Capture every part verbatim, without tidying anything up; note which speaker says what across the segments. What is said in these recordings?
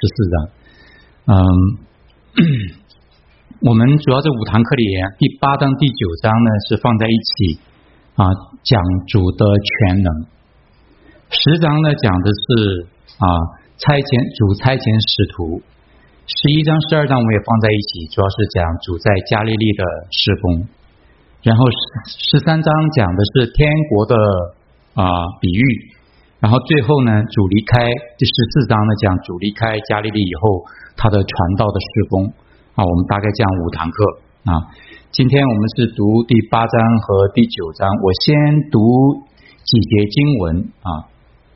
Speaker 1: 四章。嗯，我们主要这五堂课里，第八章、第九章呢是放在一起啊，讲主的全能。十章呢讲的是啊差遣主差遣使徒，十一章、十二章我们也放在一起，主要是讲主在加利利的事工。然后十三章讲的是天国的啊比喻，然后最后呢主离开，第十四章呢讲主离开加利利以后他的传道的事工啊，我们大概讲五堂课啊。今天我们是读第八章和第九章，我先读几节经文啊。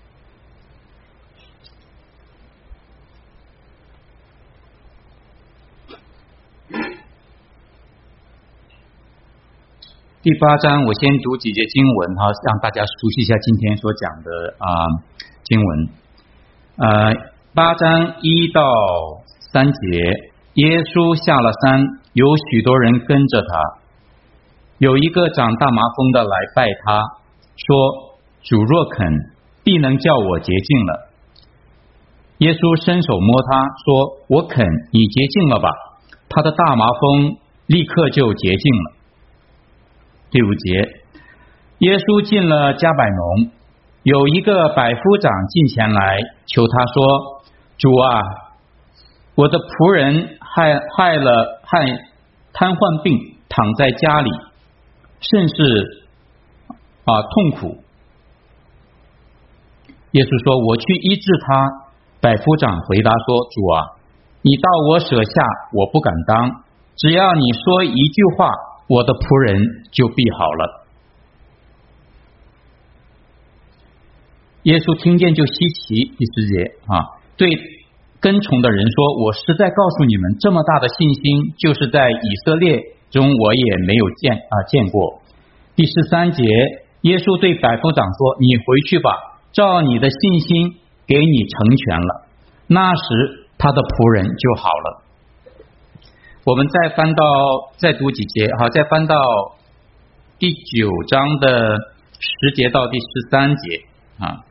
Speaker 1: 第八章我先读几节经文哈，让大家熟悉一下今天所讲的啊经文。呃，八章一到三节，耶稣下了山，有许多人跟着他。有一个长大麻风的来拜他，说：“主若肯，必能叫我洁净了。”耶稣伸手摸他，说：“我肯，你洁净了吧。”他的大麻风立刻就洁净了。第五节，耶稣进了迦百农，有一个百夫长进前来求他说：“主啊，我的仆人害害了害瘫痪病，躺在家里，甚是啊痛苦。”耶稣说：“我去医治他。”百夫长回答说：“主啊，你到我舍下，我不敢当，只要你说一句话，我的仆人就必好了。”耶稣听见就稀奇，第十节啊，对跟从的人说：“我实在告诉你们，这么大的信心，就是在以色列中我也没有见啊见过。”第十三节，耶稣对百夫长说：“你回去吧，照你的信心给你成全了。”那时他的仆人就好了。我们再翻到再读几节，好，再翻到第九章的十节到第十三节啊。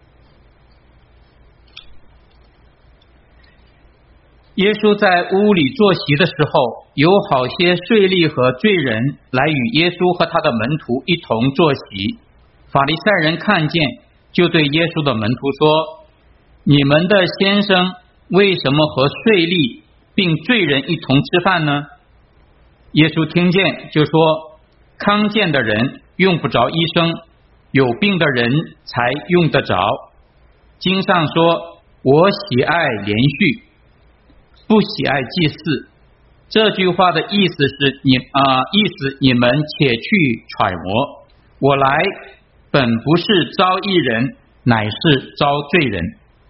Speaker 1: 耶稣在屋里坐席的时候，有好些税吏和罪人来与耶稣和他的门徒一同坐席。法利赛人看见，就对耶稣的门徒说：“你们的先生为什么和税吏并罪人一同吃饭呢？”耶稣听见就说：“康健的人用不着医生，有病的人才用得着。经上说，我喜爱连续，不喜爱祭祀。”这句话的意思是你啊、呃，意思你们且去揣摩。我来本不是招义人，乃是招罪人。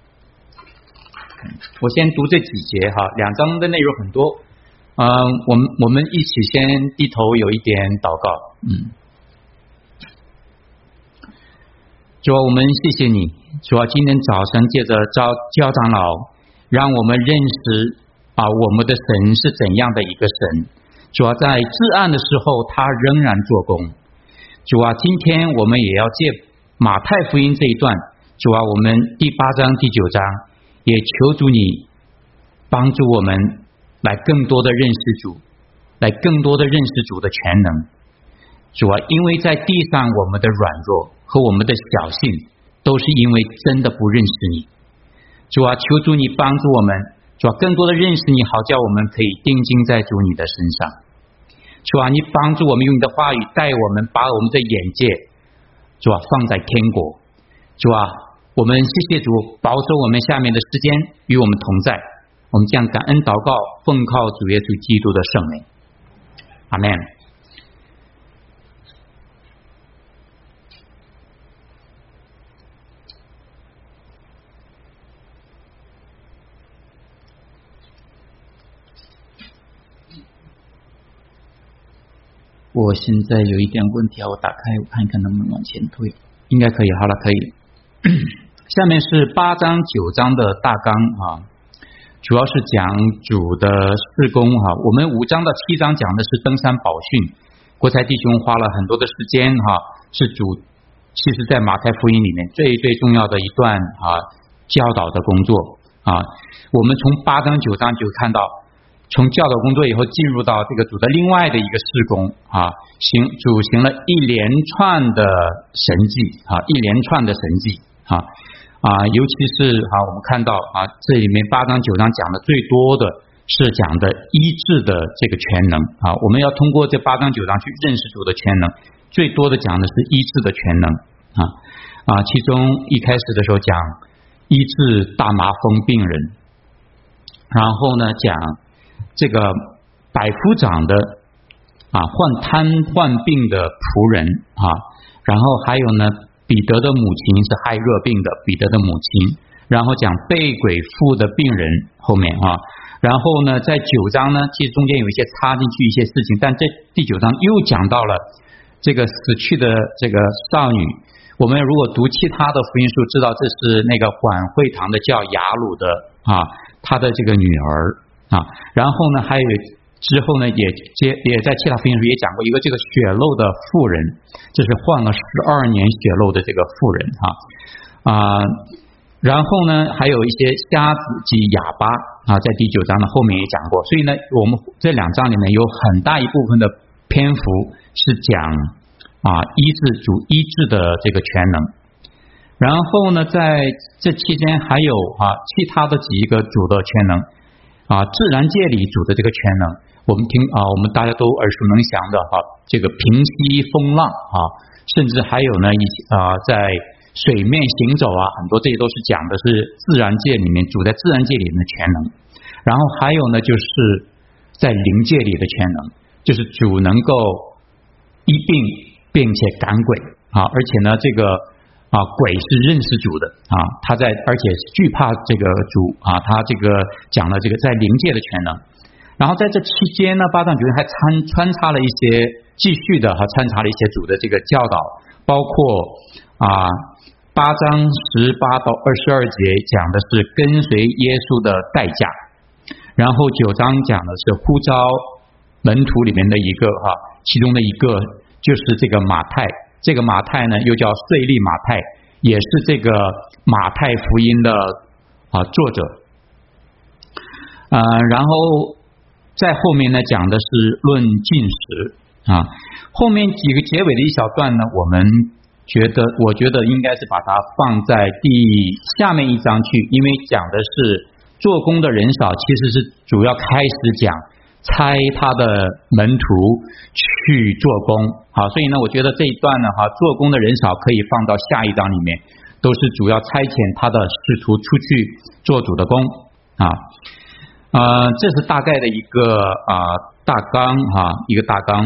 Speaker 1: 我先读这几节哈，两章的内容很多，嗯、呃，我们我们一起先低头有一点祷告。嗯，主啊，我们谢谢你，主啊，今天早晨借着召教长老，让我们认识啊我们的神是怎样的一个神。主啊，在至暗的时候，他仍然做工。主啊，今天我们也要借马太福音这一段，主啊，我们第八章、第九章。也求主你帮助我们来更多的认识主，来更多的认识主的全能。主啊，因为在地上我们的软弱和我们的小信，都是因为真的不认识你。主啊，求主你帮助我们，主啊，更多的认识你，好叫我们可以定睛在主你的身上。主啊，你帮助我们用你的话语带我们，把我们的眼界，主啊，放在天国。主啊，我们谢谢主保守我们下面的时间与我们同在，我们将感恩祷告，奉靠主耶稣基督的圣名，阿们。我现在有一点问题啊，我打开我看看能不能往前推，应该可以，好了，可以。下面是八章九章的大纲啊，主要是讲主的事工哈。我们五章到七章讲的是登山宝训，国才弟兄花了很多的时间哈，是主其实在马太福音里面最最重要的一段啊教导的工作。 啊。我们从八章九章就看到，从教导工作以后进入到这个主的另外的一个事工啊，行主行了一连串的神迹啊，一连串的神迹啊啊，尤其是啊，我们看到啊，这里面八章九章讲的最多的是讲的医治的这个全能啊，我们要通过这八章九章去认识主的全能，最多的讲的是医治的全能啊啊，其中一开始的时候讲医治大麻风病人。然后呢，讲这个百夫长的啊患瘫痪病的仆人啊，然后还有呢，彼得的母亲是害热病的，彼得的母亲，然后讲被鬼附的病人后面啊，然后呢，在九章呢，其实中间有一些插进去一些事情，但这第九章又讲到了这个死去的这个少女。我们如果读其他的福音书，知道这是那个管会堂的叫雅鲁的啊。他的这个女儿啊，然后呢，还有之后呢，也接也在其他福音书也讲过一个这个血漏的妇人，这是患了十二年血漏的这个妇人啊啊，然后呢，还有一些瞎子及哑巴啊，在第九章的后面也讲过，所以呢，我们这两章里面有很大一部分的篇幅是讲啊医治主医治的这个全能。然后呢，在这期间还有啊其他的几个主的全能啊，自然界里主的这个全能，我们听啊，我们大家都耳熟能详的哈、啊，这个平息风浪啊，甚至还有呢一啊在水面行走啊，很多这些都是讲的是自然界里面主在自然界里面的全能。然后还有呢，就是在灵界里的全能，就是主能够医病并且赶鬼啊，而且呢这个。啊，鬼是认识主的啊，他在而且惧怕这个主啊，他这个讲了这个在灵界的全能。然后在这期间呢，八章九章还参穿插了一些继续的哈，穿插了一些主的这个教导，包括啊八章十八到二十二节讲的是跟随耶稣的代价，然后九章讲的是呼召门徒里面的一个哈，其中的一个就是这个马太。这个马太呢，又叫税吏马太，也是这个马太福音的啊作者。呃，然后在后面呢讲的是论进食啊，后面几个结尾的一小段呢，我们觉得，我觉得应该是把它放在第下面一章去，因为讲的是做工的人少，其实是主要开始讲。差他的门徒去做工，好，所以呢，我觉得这一段呢，哈，做工的人少可以放到下一章里面，都是主要差遣他的使徒出去做主的工啊，呃，这是大概的一个啊大纲哈、啊，一个大纲。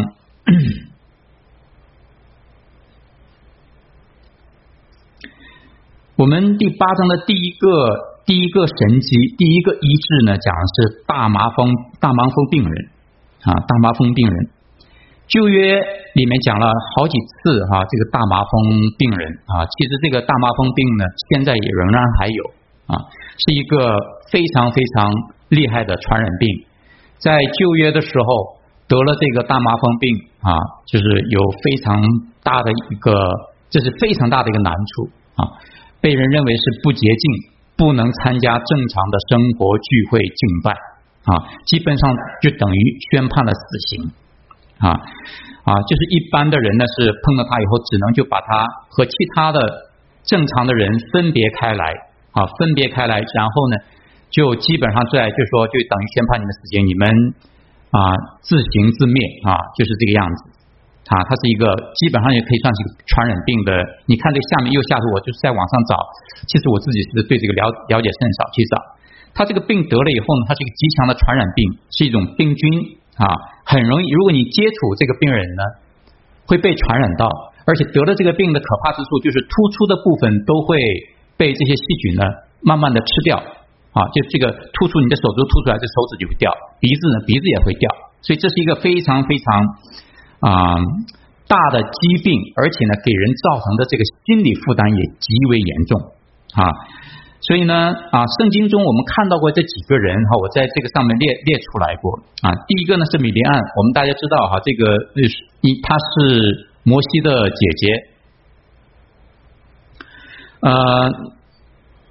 Speaker 1: 我们第八章的第一个。第一个神迹，第一个医治呢，讲的是大麻风大麻风病人啊，大麻风病人。旧约里面讲了好几次哈、啊，这个大麻风病人啊，其实这个大麻风病呢，现在也仍然还有啊，是一个非常非常厉害的传染病。在旧约的时候得了这个大麻风病啊，就是有非常大的一个，这是非常大的一个难处啊，被人认为是不洁净。不能参加正常的生活聚会敬拜啊，基本上就等于宣判了死刑啊啊，就是一般的人呢是碰到他以后，只能就把他和其他的正常的人分别开来啊，分别开来，然后呢就基本上在就说就等于宣判你们死刑，你们啊自行自灭啊，就是这个样子。啊，它是一个基本上也可以算是一个传染病的。你看这下面右下图，我就是在网上找，其实我自己是对这个了了解甚少去找。他这个病得了以后呢，它是一个极强的传染病，是一种病菌啊，很容易，如果你接触这个病人呢，会被传染到，而且得了这个病的可怕之处就是突出的部分都会被这些细菌呢慢慢的吃掉啊，就这个突出你的手指凸出来，这手指就会掉，鼻子呢鼻子也会掉，所以这是一个非常非常。啊、呃，大的疾病，而且呢，给人造成的这个心理负担也极为严重啊。所以呢，啊，圣经中我们看到过这几个人哈，我在这个上面列列出来过啊。第一个呢是米利暗，我们大家知道哈，这个一她是摩西的姐姐，呃，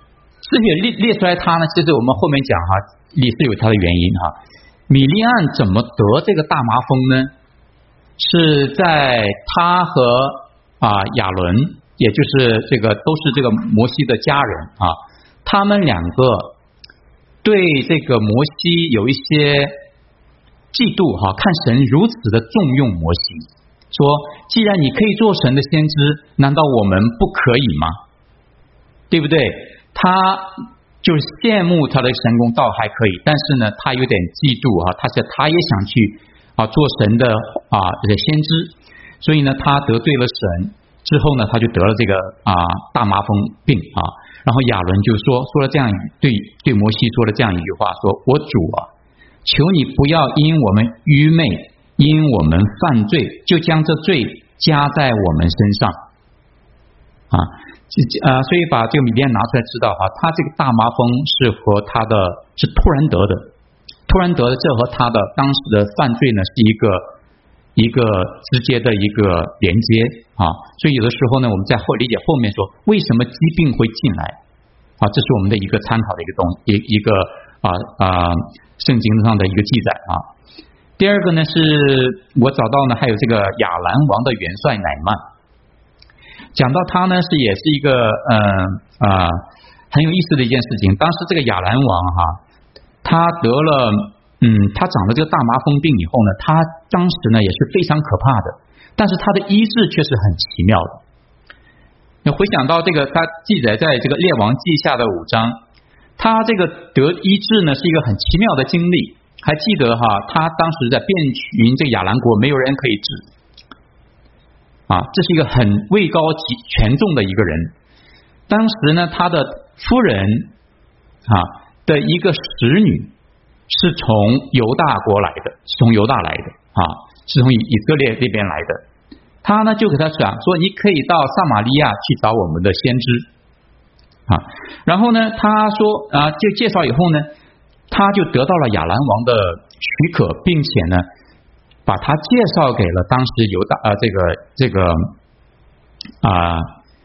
Speaker 1: 之所以列列出来他呢，其实我们后面讲哈，也是有他的原因哈。米利暗怎么得这个大麻风呢？是在他和啊亚伦，也就是这个都是这个摩西的家人啊，他们两个对这个摩西有一些嫉妒哈，看神如此的重用摩西，说既然你可以做神的先知，难道我们不可以吗？对不对？他就是羡慕他的神功倒还可以，但是呢，他有点嫉妒啊，他是他也想去啊做神的啊这个先知，所以呢，他得罪了神之后呢，他就得了这个啊大麻风病啊。然后亚伦就说说了这样对对摩西说了这样一句话，说我主啊，求你不要因我们愚昧，因我们犯罪，就将这罪加在我们身上啊。呃，所以把这个米利暗拿出来知道哈，他这个大麻风是和他的是突然得的，突然得的，这和他的当时的犯罪呢是一个一个直接的一个连接啊。所以有的时候呢，我们在后理解后面说为什么疾病会进来啊，这是我们的一个参考的一个东一一个啊啊圣经上的一个记载啊。第二个呢，是我找到呢还有这个亚兰王的元帅乃曼。讲到他呢，是也是一个呃啊、呃、很有意思的一件事情。当时这个亚兰王哈，他得了嗯，他长了这个大麻风病以后呢，他当时呢也是非常可怕的，但是他的医治却是很奇妙的。那回想到这个，他记载在这个列王记下的五章，他这个得医治呢是一个很奇妙的经历。还记得哈，他当时在遍寻这个亚兰国，没有人可以治。啊，这是一个很位高权重的一个人。当时呢，他的夫人啊的一个使女是从犹大国来的，是从犹大来的啊，是从以以色列这边来的。他呢就给他讲说，你可以到撒玛利亚去找我们的先知啊。然后呢，他说啊，就介绍以后呢，他就得到了亚兰王的许可，并且呢。把他介绍给了当时犹大啊、呃、这个这个啊、呃，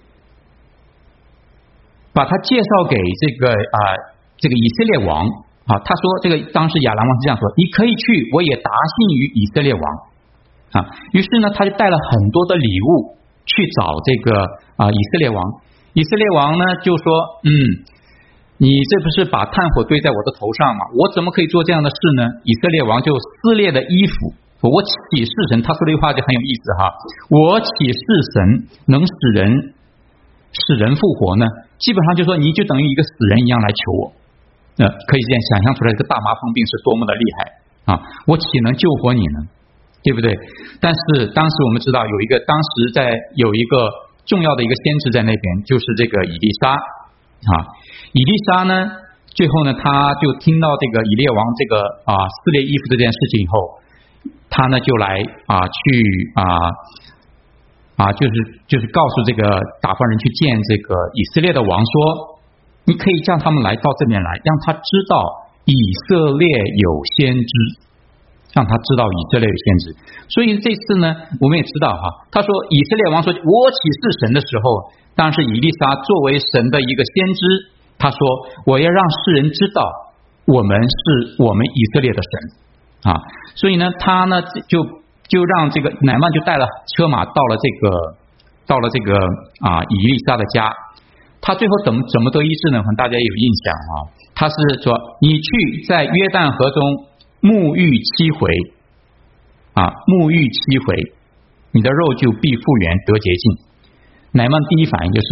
Speaker 1: 把他介绍给这个啊、呃、这个以色列王啊。他说这个当时亚兰王是这样说：你可以去，我也答信于以色列王啊。于是呢，他就带了很多的礼物去找这个啊、呃、以色列王。以色列王呢就说：嗯，你这不是把炭火堆在我的头上吗？我怎么可以做这样的事呢？以色列王就撕裂的衣服。我岂是神？他说这句话就很有意思哈。我岂是神能使人使人复活呢？基本上就说你就等于一个死人一样来求我。呃，可以这样想象出来，这个大麻风病是多么的厉害啊！我岂能救活你呢？对不对？但是当时我们知道有一个，当时在有一个重要的一个先知在那边，就是这个以利沙啊。以利沙呢，最后呢，他就听到这个以列王这个啊撕裂衣服这件事情以后。他呢就来啊去啊啊就是就是告诉这个打发人去见这个以色列的王说，你可以叫他们来到这边来，让他知道以色列有先知，让他知道以色列有先知。所以这次呢，我们也知道哈，他说以色列王说我岂是神的时候，当时以利沙作为神的一个先知，他说我要让世人知道我们是我们以色列的神。啊，所以呢，他呢就就让这个乃曼就带了车马到了这个到了这个啊以利沙的家。他最后怎么怎么得医治呢？可能大家有印象啊。他是说，你去在约旦河中沐浴七回啊，沐浴七回，你的肉就必复原得洁净。乃曼第一反应就是，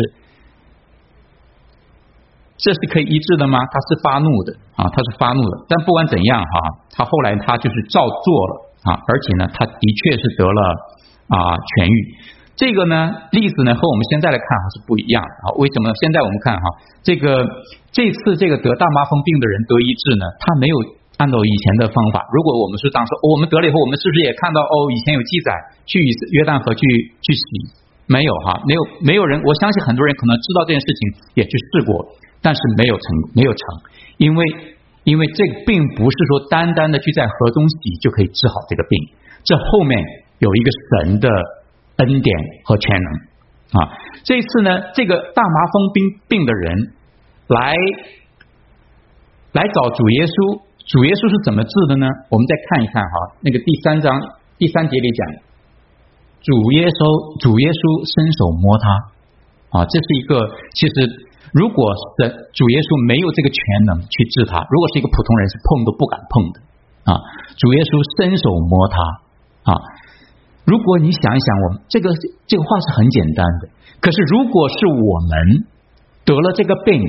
Speaker 1: 这是可以医治的吗？他是发怒的啊，他是发怒的。但不管怎样哈、啊，他后来他就是照做了啊，而且呢，他的确是得了啊痊愈。这个呢例子呢和我们现在来看还是不一样的啊。为什么？现在我们看哈，这个这次这个得大麻风病的人得医治呢，他没有按照以前的方法。如果我们是当时、哦、我们得了以后，我们是不是也看到哦？以前有记载去约旦河去去洗？没有哈，没有没有人。我相信很多人可能知道这件事情，也去试过。但是没有成，没有成，因为因为这个并不是说单单的去在河中洗就可以治好这个病，这后面有一个神的恩典和全能啊。这一次呢，这个大麻风病病的人来来找主耶稣，主耶稣是怎么治的呢？我们再看一看哈，那个第三章第三节里讲，主耶稣主耶稣伸手摸他啊，这是一个其实如果是主耶稣没有这个全能去治他，如果是一个普通人是碰都不敢碰的啊，主耶稣伸手摸他啊。如果你想一想，我们这个这个话是很简单的，可是如果是我们得了这个病，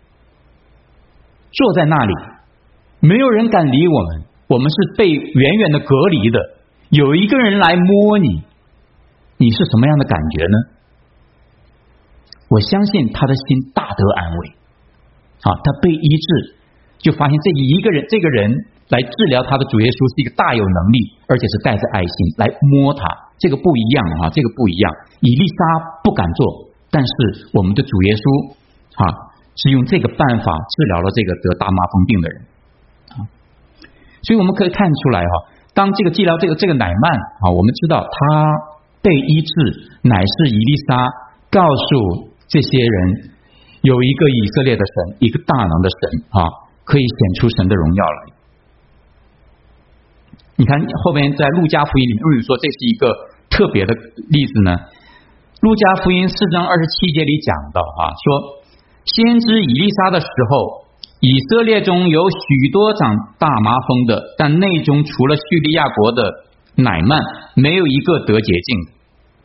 Speaker 1: 坐在那里，没有人敢理我们，我们是被远远的隔离的，有一个人来摸你，你是什么样的感觉呢？我相信他的心大得安慰啊，他被医治，就发现这一个人这个人来治疗他的主耶稣是一个大有能力，而且是带着爱心来摸他，这个不一样啊，这个不一样。以利沙不敢做，但是我们的主耶稣啊，是用这个办法治疗了这个得大麻风病的人啊。所以我们可以看出来哈，当这个治疗这个这个乃曼啊，我们知道他被医治，乃是以利沙告诉这些人有一个以色列的神，一个大能的神啊，可以显出神的荣耀来。你看后面在路加福音里面，为什么说这是一个特别的例子呢？路加福音四章二十七节里讲到啊，说先知以利沙的时候，以色列中有许多长大麻风的，但内中除了叙利亚国的乃曼，没有一个得洁净的。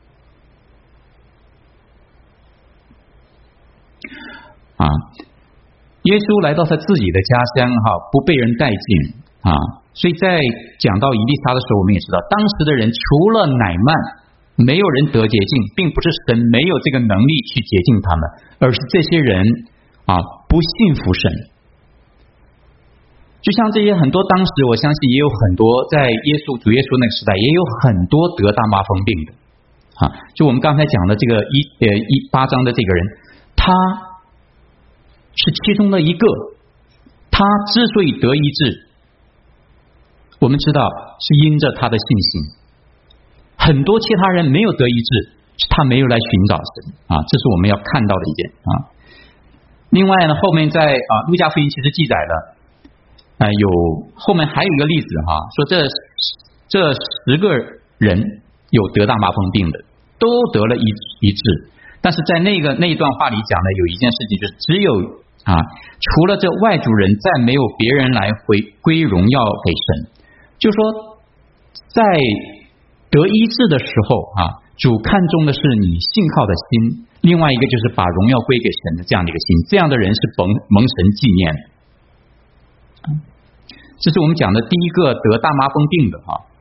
Speaker 1: 啊，耶稣来到他自己的家乡哈，不被人待见啊，所以在讲到以利沙的时候，我们也知道，当时的人除了乃曼，没有人得洁净，并不是神没有这个能力去洁净他们，而是这些人啊不信服神。就像这些很多当时，我相信也有很多在耶稣主耶稣那个时代，也有很多得大麻风病的啊。就我们刚才讲的这个一呃一八章的这个人，他是其中的一个，他之所以得医治，我们知道是因着他的信心。很多其他人没有得医治，是他没有来寻找神啊，这是我们要看到的一点啊。另外呢，后面在啊路加福音其实记载了，呃有后面还有一个例子哈、啊，说这这十个人有得大麻风病的，都得了医医治，但是在那个那一段话里讲的有一件事情，就是只有啊，除了这外族人，再没有别人来回归荣耀给神。就说在得医治的时候啊，主看重的是你信靠的心，另外一个就是把荣耀归给神的这样的一个心，这样的人是蒙蒙神纪念的。这是我们讲的第一个得大麻风病的啊。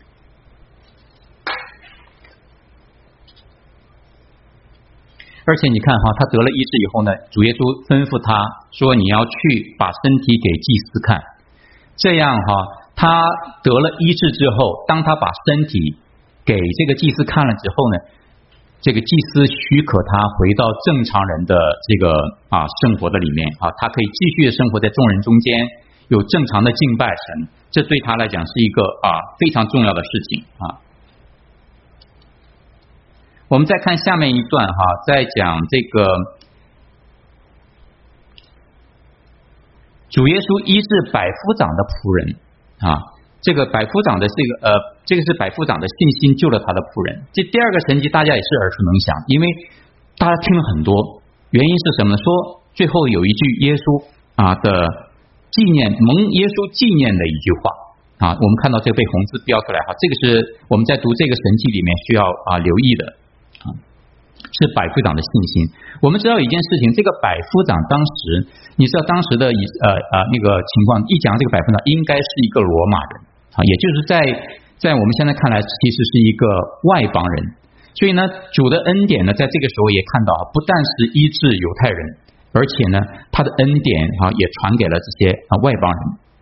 Speaker 1: 而且你看哈，他得了医治以后呢，主耶稣吩咐他说：“你要去把身体给祭司看。”这样哈，他得了医治之后，当他把身体给这个祭司看了之后呢，这个祭司许可他回到正常人的这个啊生活的里面啊，他可以继续生活在众人中间，有正常的敬拜神，这对他来讲是一个啊非常重要的事情啊。我们再看下面一段哈，在讲这个主耶稣医治百夫长的仆人啊，这个百夫长的这个呃，这个是百夫长的信心救了他的仆人。这第二个神迹大家也是耳熟能详，因为大家听了很多，原因是什么呢？说最后有一句耶稣啊的纪念，蒙耶稣纪念的一句话啊，我们看到这个被红字标出来哈，这个是我们在读这个神迹里面需要啊留意的。是百夫长的信心。我们知道一件事情，这个百夫长当时，你知道当时的以呃呃那个情况，一讲这个百夫长应该是一个罗马人啊，也就是在在我们现在看来，其实是一个外邦人。所以呢，主的恩典呢，在这个时候也看到，不但是医治犹太人，而且呢，他的恩典啊也传给了这些啊外邦人。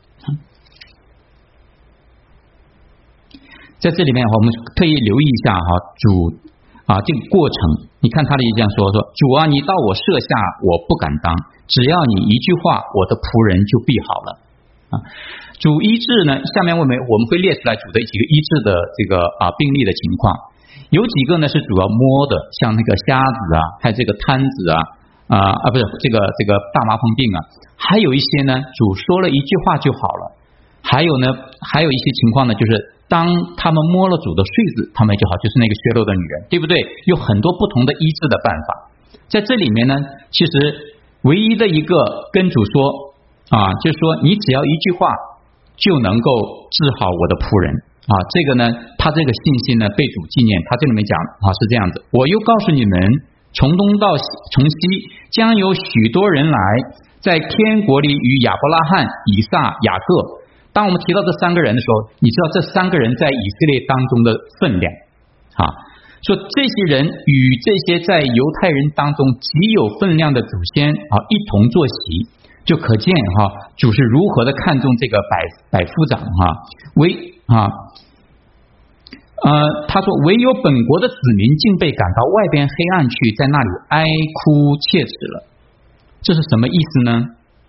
Speaker 1: 在这里面我们特意留意一下哈，主。啊，这个过程，你看他的意见说说，主啊，你到我舍下，我不敢当，只要你一句话，我的仆人就必好了。啊，主医治呢，下面我们我们会列出来主的几个医治的这个啊病例的情况，有几个呢是主要摸的，像那个瞎子啊，还有这个瘫子啊， 啊啊不是这个这个大麻风病啊，还有一些呢，主说了一句话就好了。还有呢，还有一些情况呢，就是当他们摸了主的穗子，他们就好，就是那个血漏的女人，对不对？有很多不同的医治的办法。在这里面呢，其实唯一的一个跟主说啊，就是说你只要一句话就能够治好我的仆人啊。这个呢，他这个信心呢被主纪念。他这里面讲啊是这样子，我又告诉你们，从东到西从西将有许多人来，在天国里与亚伯拉罕、以撒、雅各。当我们提到这三个人的时候，你知道这三个人在以色列当中的分量啊，说这些人与这些在犹太人当中极有分量的祖先啊一同坐席，就可见哈、啊、主是如何的看重这个百百夫长哈、啊、为啊呃他说唯有本国的子民竟被赶到外边黑暗去，在那里哀哭切齿了。这是什么意思呢？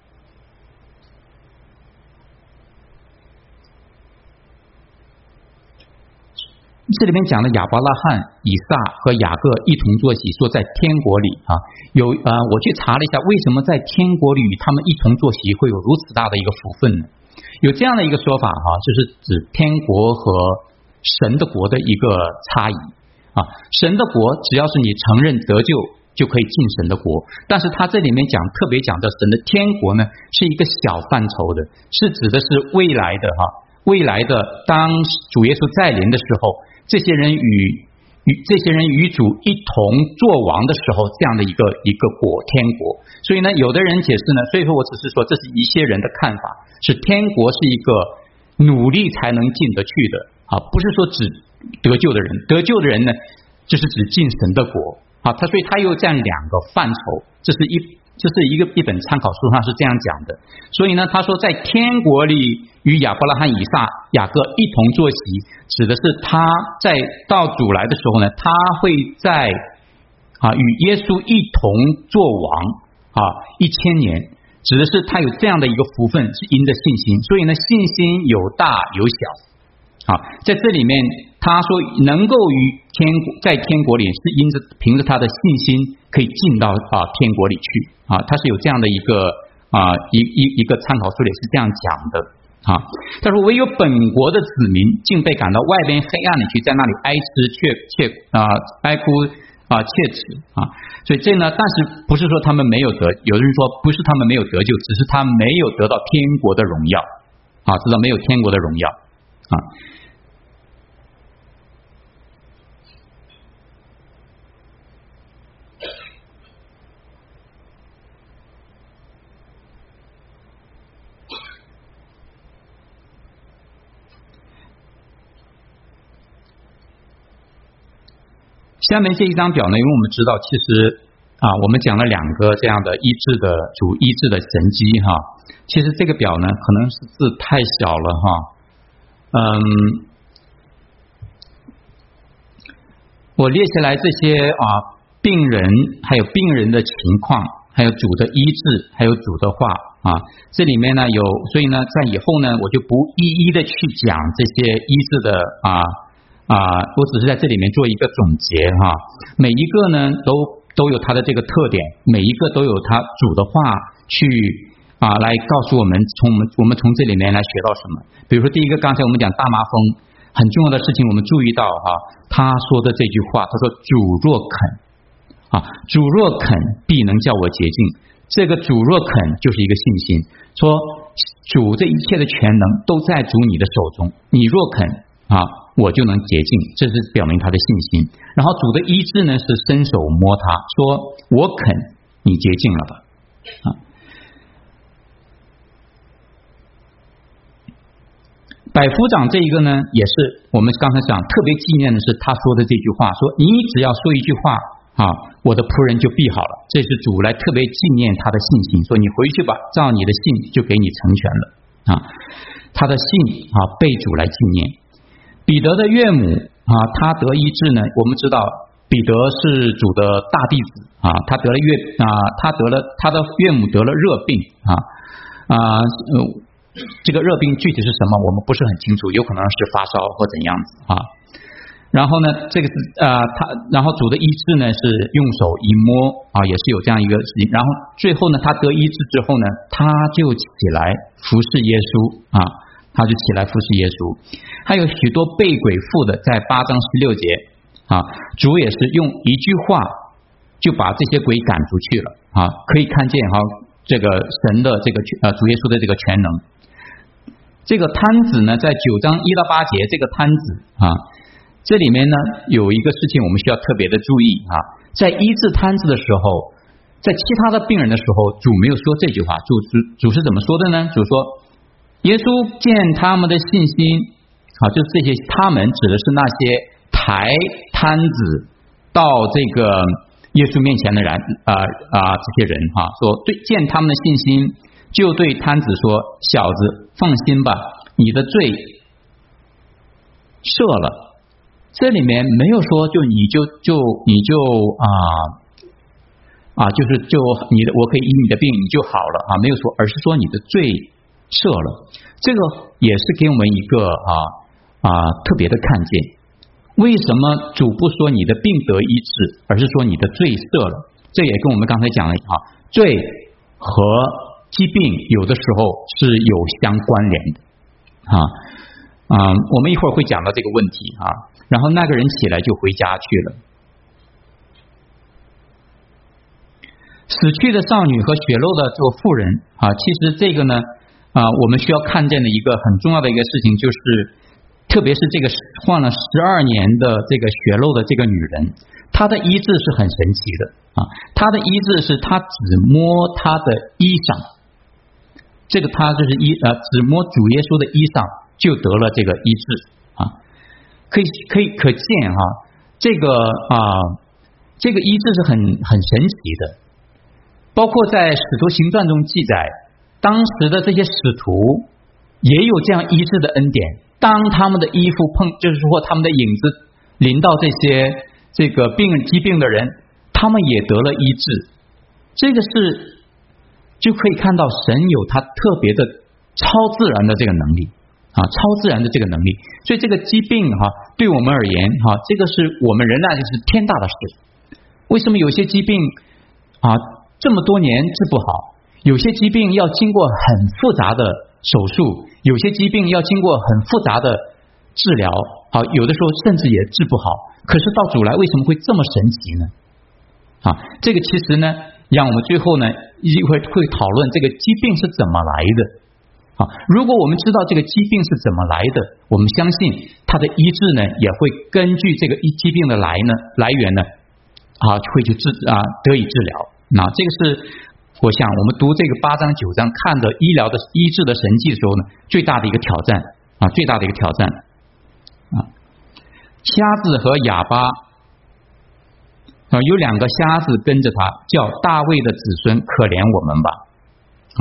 Speaker 1: 这里面讲了亚伯拉罕、以撒和雅各一同坐席，说在天国里啊，有啊、呃，我去查了一下，为什么在天国里与他们一同坐席会有如此大的一个福分呢？有这样的一个说法哈、啊，就是指天国和神的国的一个差异啊。神的国只要是你承认得救，就可以进神的国，但是他这里面讲特别讲的神的天国呢，是一个小范畴的，是指的是未来的哈、啊，未来的当主耶稣再临的时候。这些人与与这些人与主一同作王的时候，这样的一个一个国天国。所以呢，有的人解释呢，所以说我只是说这是一些人的看法，是天国是一个努力才能进得去的啊，不是说指得救的人，得救的人呢，就是指进神的国啊。他所以他又占两个范畴，这是一这是一个一本参考书上是这样讲的。所以呢，他说在天国里与亚伯拉罕、以撒、雅各一同坐席，指的是他在到主来的时候呢，他会在啊与耶稣一同作王啊一千年，指的是他有这样的一个福分，是因着信心。所以呢，信心有大有小啊，在这里面他说能够与天在天国里是因着凭着他的信心可以进到啊天国里去啊，他是有这样的一个啊一一一个参考书里是这样讲的。啊，他说唯有本国的子民竟被赶到外边黑暗里去，在那里哀吃切切啊哀哭啊切齿啊，所以这呢，但是不是说他们没有得，有人说不是他们没有得救，只是他没有得到天国的荣耀啊，知道没有天国的荣耀啊。下面这一张表呢，因为我们知道，其实啊，我们讲了两个这样的医治的主医治的神迹哈。其实这个表呢，可能是字太小了哈。嗯，我列下来这些啊病人，还有病人的情况，还有主的医治，还有主的话啊。这里面呢有，所以呢，在以后呢，我就不一一的去讲这些医治的啊。啊，我只是在这里面做一个总结哈，每一个呢都都有它的这个特点，每一个都有它主的话去啊来告诉我们，从我们我们从这里面来学到什么。比如说第一个，刚才我们讲大麻风很重要的事情，我们注意到哈，他说的这句话，他说主若肯啊，主若肯必能叫我洁净。这个主若肯就是一个信心，说主这一切的全能都在主你的手中，你若肯啊。我就能洁净，这是表明他的信心。然后主的医治呢是伸手摸他，说我肯，你洁净了吧啊。百夫长这一个呢，也是我们刚才讲特别纪念的是他说的这句话，说你只要说一句话啊，我的仆人就必好了。这是主来特别纪念他的信心，说你回去吧，照你的信就给你成全了啊。他的信啊被主来纪念。彼得的岳母啊，他得医治呢。我们知道彼得是主的大弟子啊，他得了岳啊，他得了他的岳母得了热病啊啊、呃，这个热病具体是什么，我们不是很清楚，有可能是发烧或怎样子啊。 然后呢，这个是啊、呃，他然后主的医治呢是用手一摸啊，也是有这样一个事情。然后最后呢，他得医治之后呢，他就起来服侍耶稣啊，他就起来服侍耶稣。还有许多被鬼附的，在八章十六节啊，主也是用一句话就把这些鬼赶出去了啊，可以看见哈、啊，这个神的这个呃主耶稣的这个全能。这个摊子呢，在九章一到八节，这个摊子啊。这里面呢有一个事情我们需要特别的注意啊，在医治摊子的时候，在其他的病人的时候，主没有说这句话，主主主是怎么说的呢？主说，耶稣见他们的信心啊，就是这些他们指的是那些抬摊子到这个耶稣面前的人啊啊这些人哈、啊，说对见他们的信心，就对摊子说，小子放心吧，你的罪赦了。这里面没有说就你就就你就啊啊就是就你的我可以医你的病你就好了啊，没有说，而是说你的罪赦了。这个也是给我们一个啊啊特别的看见。为什么主不说你的病得医治，而是说你的罪赦了？这也跟我们刚才讲了啊，罪和疾病有的时候是有相关联的啊啊，我们一会儿会讲到这个问题啊。然后那个人起来就回家去了。死去的少女和血漏的这个妇人啊，其实这个呢啊，我们需要看见的一个很重要的一个事情，就是特别是这个患了十二年的这个血漏的这个女人，她的医治是很神奇的啊。她的医治是她只摸她的衣裳，这个她就是医啊，只摸主耶稣的衣裳就得了这个医治。可以可以可见哈、啊，这个啊，这个医治是很很神奇的。包括在《使徒行传》中记载，当时的这些使徒也有这样医治的恩典。当他们的衣服碰，就是说他们的影子临到这些这个病疾病的人，他们也得了医治。这个是就可以看到神有他特别的超自然的这个能力。啊，超自然的这个能力，所以这个疾病哈、啊，对我们而言哈、啊，这个是我们人类就是天大的事。为什么有些疾病啊这么多年治不好？有些疾病要经过很复杂的手术，有些疾病要经过很复杂的治疗，好、啊，有的时候甚至也治不好。可是到主来，为什么会这么神奇呢？啊，这个其实呢，让我们最后呢一会会讨论这个疾病是怎么来的。啊，如果我们知道这个疾病是怎么来的，我们相信它的医治呢，也会根据这个疾病的来呢来源呢，啊，会去治啊得以治疗。那这个是我想我们读这个八章九章看的医疗的医治的神迹的时候呢，最大的一个挑战啊，最大的一个挑战啊。瞎子和哑巴啊，有两个瞎子跟着他，叫大卫的子孙，可怜我们吧啊。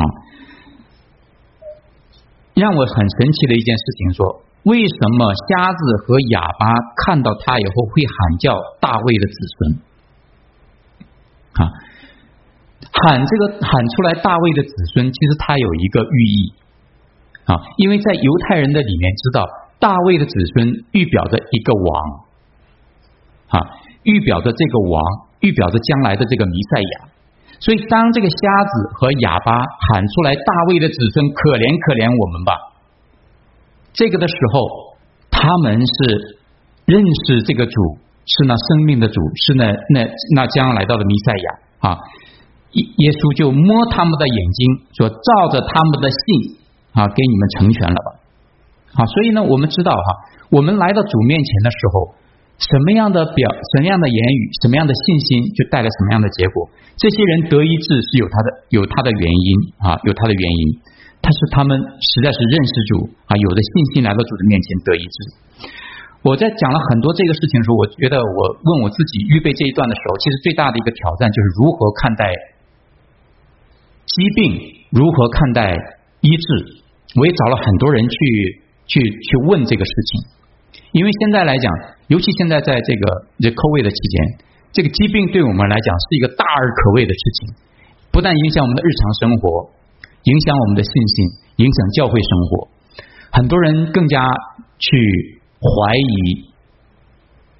Speaker 1: 让我很神奇的一件事情说，为什么瞎子和哑巴看到他以后会喊叫大卫的子孙啊？喊这个喊出来大卫的子孙，其实它有一个寓意啊，因为在犹太人的里面知道，大卫的子孙预表着一个王啊，预表着这个王，预表着将来的这个弥赛亚。所以当这个瞎子和哑巴喊出来大卫的子孙，可怜可怜我们吧，这个的时候他们是认识这个主是那生命的主，是那那那将来到的弥赛亚啊。耶稣就摸他们的眼睛说，照着他们的信啊给你们成全了吧。好，所以呢我们知道哈，我们来到主面前的时候，什么样的表什么样的言语，什么样的信心，就带来什么样的结果。这些人得医治是有他的有他的原因啊，有他的原因，他是他们实在是认识主啊，有的信心来到主的面前得医治。我在讲了很多这个事情的时候，我觉得我问我自己预备这一段的时候，其实最大的一个挑战就是如何看待疾病，如何看待医治。我也找了很多人去去去问这个事情，因为现在来讲，尤其现在在这个这 COVID 的期间，这个疾病对我们来讲是一个大而可畏的事情，不但影响我们的日常生活，影响我们的信心，影响教会生活。很多人更加去怀疑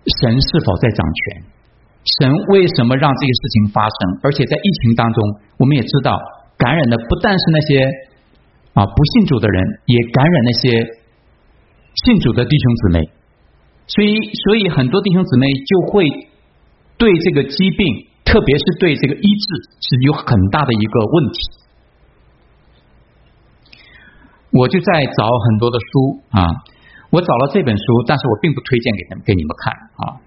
Speaker 1: 神是否在掌权？神为什么让这个事情发生？而且在疫情当中，我们也知道，感染的不但是那些啊不信主的人，也感染那些信主的弟兄姊妹。所以，所以很多弟兄姊妹就会对这个疾病，特别是对这个医治，是有很大的一个问题。我就在找很多的书啊，我找了这本书，但是我并不推荐给他们给你们看啊。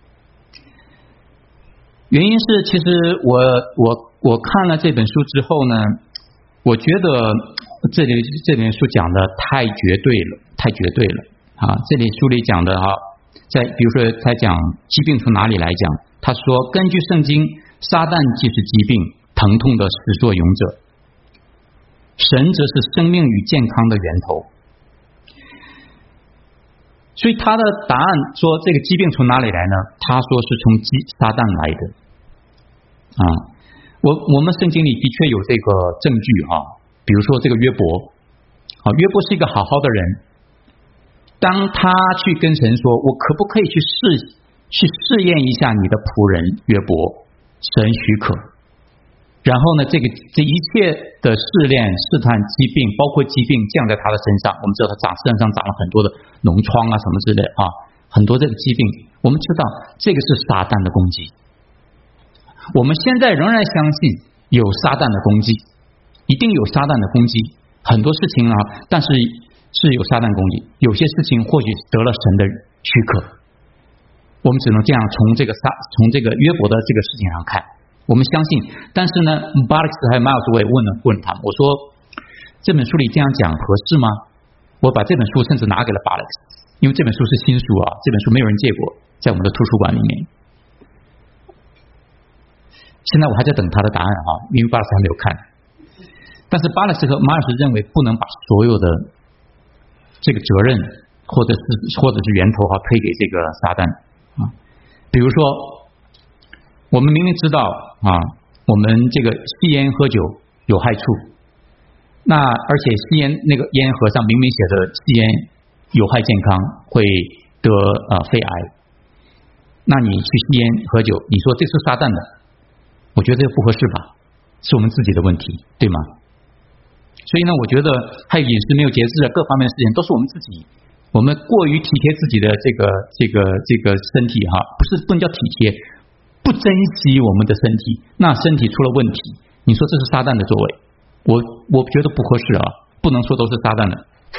Speaker 1: 原因是，其实我我我看了这本书之后呢，我觉得这里这本书讲的太绝对了，太绝对了啊！这里书里讲的啊，在比如说他讲疾病从哪里来讲，他说根据圣经，撒旦即是疾病疼痛的始作俑者，神则是生命与健康的源头。所以他的答案说这个疾病从哪里来呢？他说是从撒旦来的啊。我我们圣经里的确有这个证据啊，比如说这个约伯啊，约伯是一个好好的人，当他去跟神说，我可不可以去试去试验一下你的仆人约伯？神许可。然后呢，这个这一切的试炼、试探、疾病，包括疾病降在他的身上，我们知道他长身上长了很多的脓疮啊什么之类啊，很多这个疾病，我们知道这个是撒旦的攻击。我们现在仍然相信有撒旦的攻击，一定有撒旦的攻击，很多事情啊，但是是有撒旦攻击，有些事情或许得了神的许可，我们只能这样从这个撒从这个约伯的这个事情上看。我们相信，但是呢，巴勒斯还有马尔斯我也问了问他们，我说这本书里这样讲合适吗？我把这本书甚至拿给了巴勒斯，因为这本书是新书啊，这本书没有人借过，在我们的图书馆里面。现在我还在等他的答案哈，因为巴勒斯还没有看。但是巴勒斯和马尔斯认为不能把所有的这个责任或者是或者是源头哈推给这个撒旦啊，比如说。我们明明知道啊，我们这个吸烟喝酒有害处，那而且吸烟那个烟盒上明明写着吸烟有害健康，会得呃肺癌，那你去吸烟喝酒，你说这是撒旦的，我觉得这不合适吧，是我们自己的问题，对吗？所以呢，我觉得还有饮食没有节制，各方面的事情都是我们自己，我们过于体贴自己的这个这个这个身体哈，不是不能叫体贴。不珍惜我们的身体，那身体出了问题，你说这是撒旦的作为？我我觉得不合适啊，不能说都是撒旦的。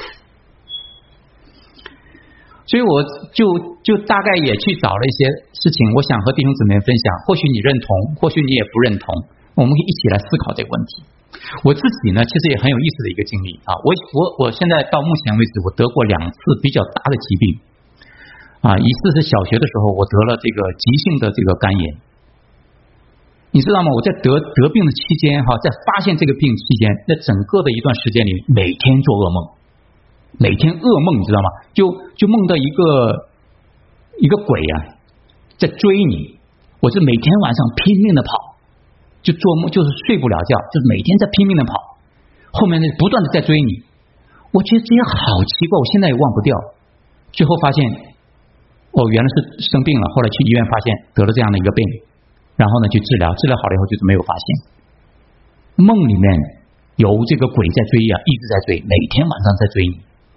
Speaker 1: 所以我就就大概也去找了一些事情，我想和弟兄姊妹分享，或许你认同，或许你也不认同，我们可以一起来思考这个问题。我自己呢，其实也很有意思的一个经历啊，我我我现在到目前为止，我得过两次比较大的疾病。啊，一次是小学的时候，我得了这个急性的这个肝炎，你知道吗？我在得得病的期间，哈，在发现这个病期间，在整个的一段时间里，每天做噩梦，每天噩梦，你知道吗？就就梦到一个一个鬼啊，在追你，我是每天晚上拼命的跑，就做梦，就是睡不了觉，就是每天在拼命的跑，后面呢不断的在追你，我觉得这些好奇怪，我现在也忘不掉，最后发现。哦，原来是生病了，后来去医院发现得了这样的一个病，然后呢去治疗，治疗好了以后就是没有发现。梦里面有这个鬼在追呀、啊，一直在追，每天晚上在追你。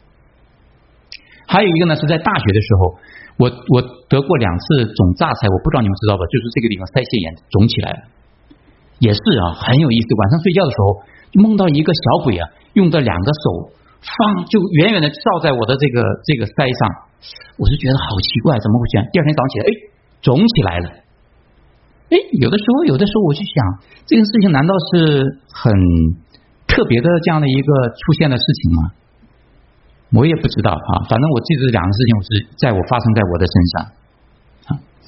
Speaker 1: 还有一个呢是在大学的时候，我我得过两次肿炸菜，我不知道你们知道吧？就是这个地方腮腺炎肿起来了，也是啊，很有意思。晚上睡觉的时候，梦到一个小鬼啊，用着两个手放，就远远的照在我的这个这个腮上。我是觉得好奇怪，怎么会这样？第二天早上起来，哎，肿起来了。哎，有的时候，有的时候我去想，这件事情难道是很特别的这样的一个出现的事情吗？我也不知道啊，反正我记得这两个事情，我是在我发生在我的身上。啊，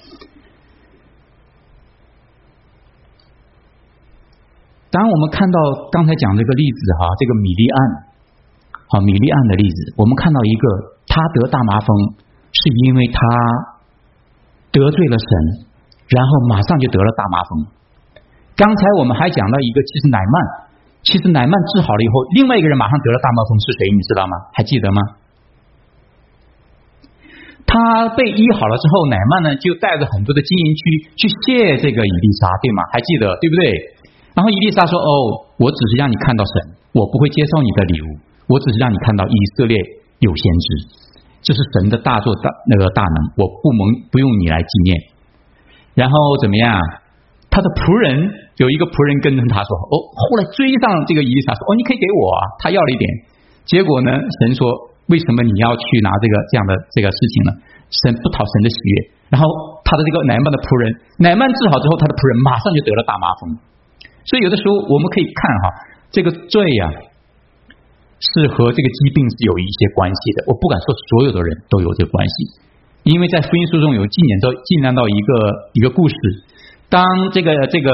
Speaker 1: 当然，我们看到刚才讲这个例子哈，这个米利暗，好米利暗的例子，我们看到一个。他得大麻风是因为他得罪了神，然后马上就得了大麻风。刚才我们还讲到一个，其实乃曼，其实乃曼治好了以后，另外一个人马上得了大麻风是谁？你知道吗？还记得吗？他他被医好了之后，乃曼呢就带着很多的金银去去谢这个以利沙，对吗？还记得对不对？然后以利沙说：“哦，我只是让你看到神，我不会接受你的礼物，我只是让你看到以色列有先知，这是神的大作大那个大能，我不蒙不用你来纪念。”然后怎么样？他的仆人有一个仆人跟着他说：“哦，后来追上这个以利沙说：‘哦，你可以给我啊。’他要了一点，结果呢，神说：‘为什么你要去拿这个这样的这个事情呢？神不讨神的喜悦。’然后他的这个乃曼的仆人，乃曼治好之后，他的仆人马上就得了大麻风。所以有的时候我们可以看哈，这个罪呀、啊、是和这个疾病是有一些关系的。我不敢说所有的人都有这个关系，因为在福音书中有纪念到纪念到一个一个故事，当这个这个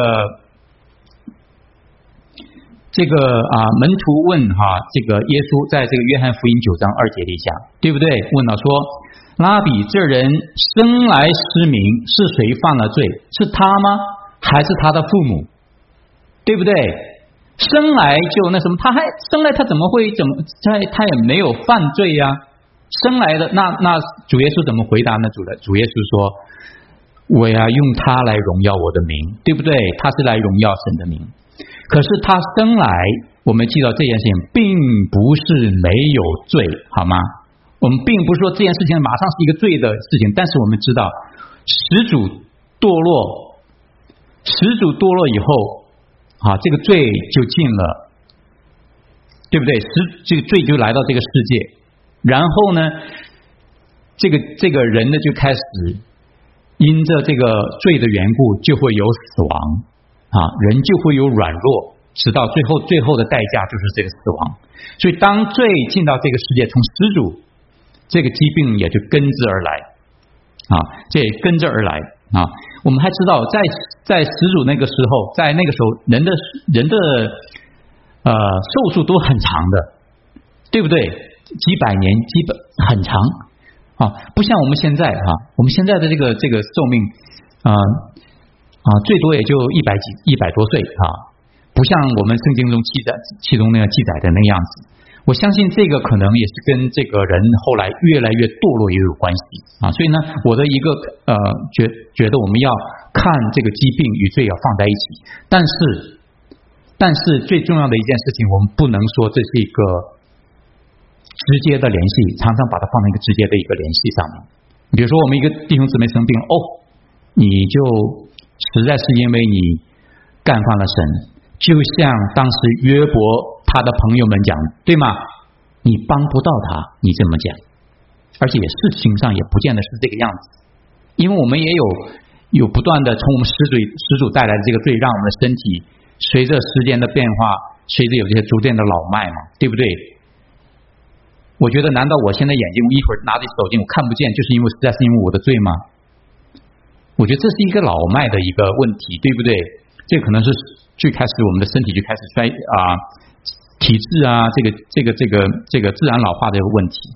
Speaker 1: 这个啊门徒问哈这个耶稣，在这个约翰福音九章二节底下，对不对？问到说，拉比，这人生来失明，是谁犯了罪？是他吗？还是他的父母？对不对？生来就那什么，他还生来他怎么会怎么他他也没有犯罪呀、啊？生来的那那主耶稣怎么回答呢？主的主耶稣说：“我呀用他来荣耀我的名，对不对？他是来荣耀神的名。可是他生来，我们记到这件事情，并不是没有罪，好吗？我们并不是说这件事情马上是一个罪的事情，但是我们知道，始祖堕落，始祖堕落以后。”啊，这个罪就进了，对不对？这个罪就来到这个世界，然后呢，这个这个人呢就开始因着这个罪的缘故，就会有死亡啊，人就会有软弱，直到最后最后的代价就是这个死亡。所以当罪进到这个世界，从始祖，这个疾病也就跟之而来啊，这也跟着而来啊。我们还知道，在在始祖那个时候，在那个时候，人的人的呃寿数都很长的，对不对？几百年，基本很长啊，不像我们现在哈、啊，我们现在的这个这个寿命啊啊，最多也就一百几一百多岁啊，不像我们圣经中记载其中那个记载的那个样子。我相信这个可能也是跟这个人后来越来越堕落也有关系啊，所以呢，我的一个呃觉觉得我们要看这个疾病与罪要放在一起，但是但是最重要的一件事情，我们不能说这是一个直接的联系，常常把它放在一个直接的一个联系上面。比如说我们一个弟兄姊妹生病，哦，你就实在是因为你干犯了神，就像当时约伯他的朋友们讲，对吗？你帮不到他，你这么讲，而且事情上也不见得是这个样子，因为我们也有有不断的从我们始祖始祖带来的这个罪，让我们的身体随着时间的变化，随着有这些逐渐的老迈嘛，对不对？我觉得难道我现在眼睛我一会儿拿着手机我看不见，就是因为实在是因为我的罪吗？我觉得这是一个老迈的一个问题，对不对？这可能是最开始我们的身体就开始衰啊。体质啊，这个这个这个这个自然老化的一个问题，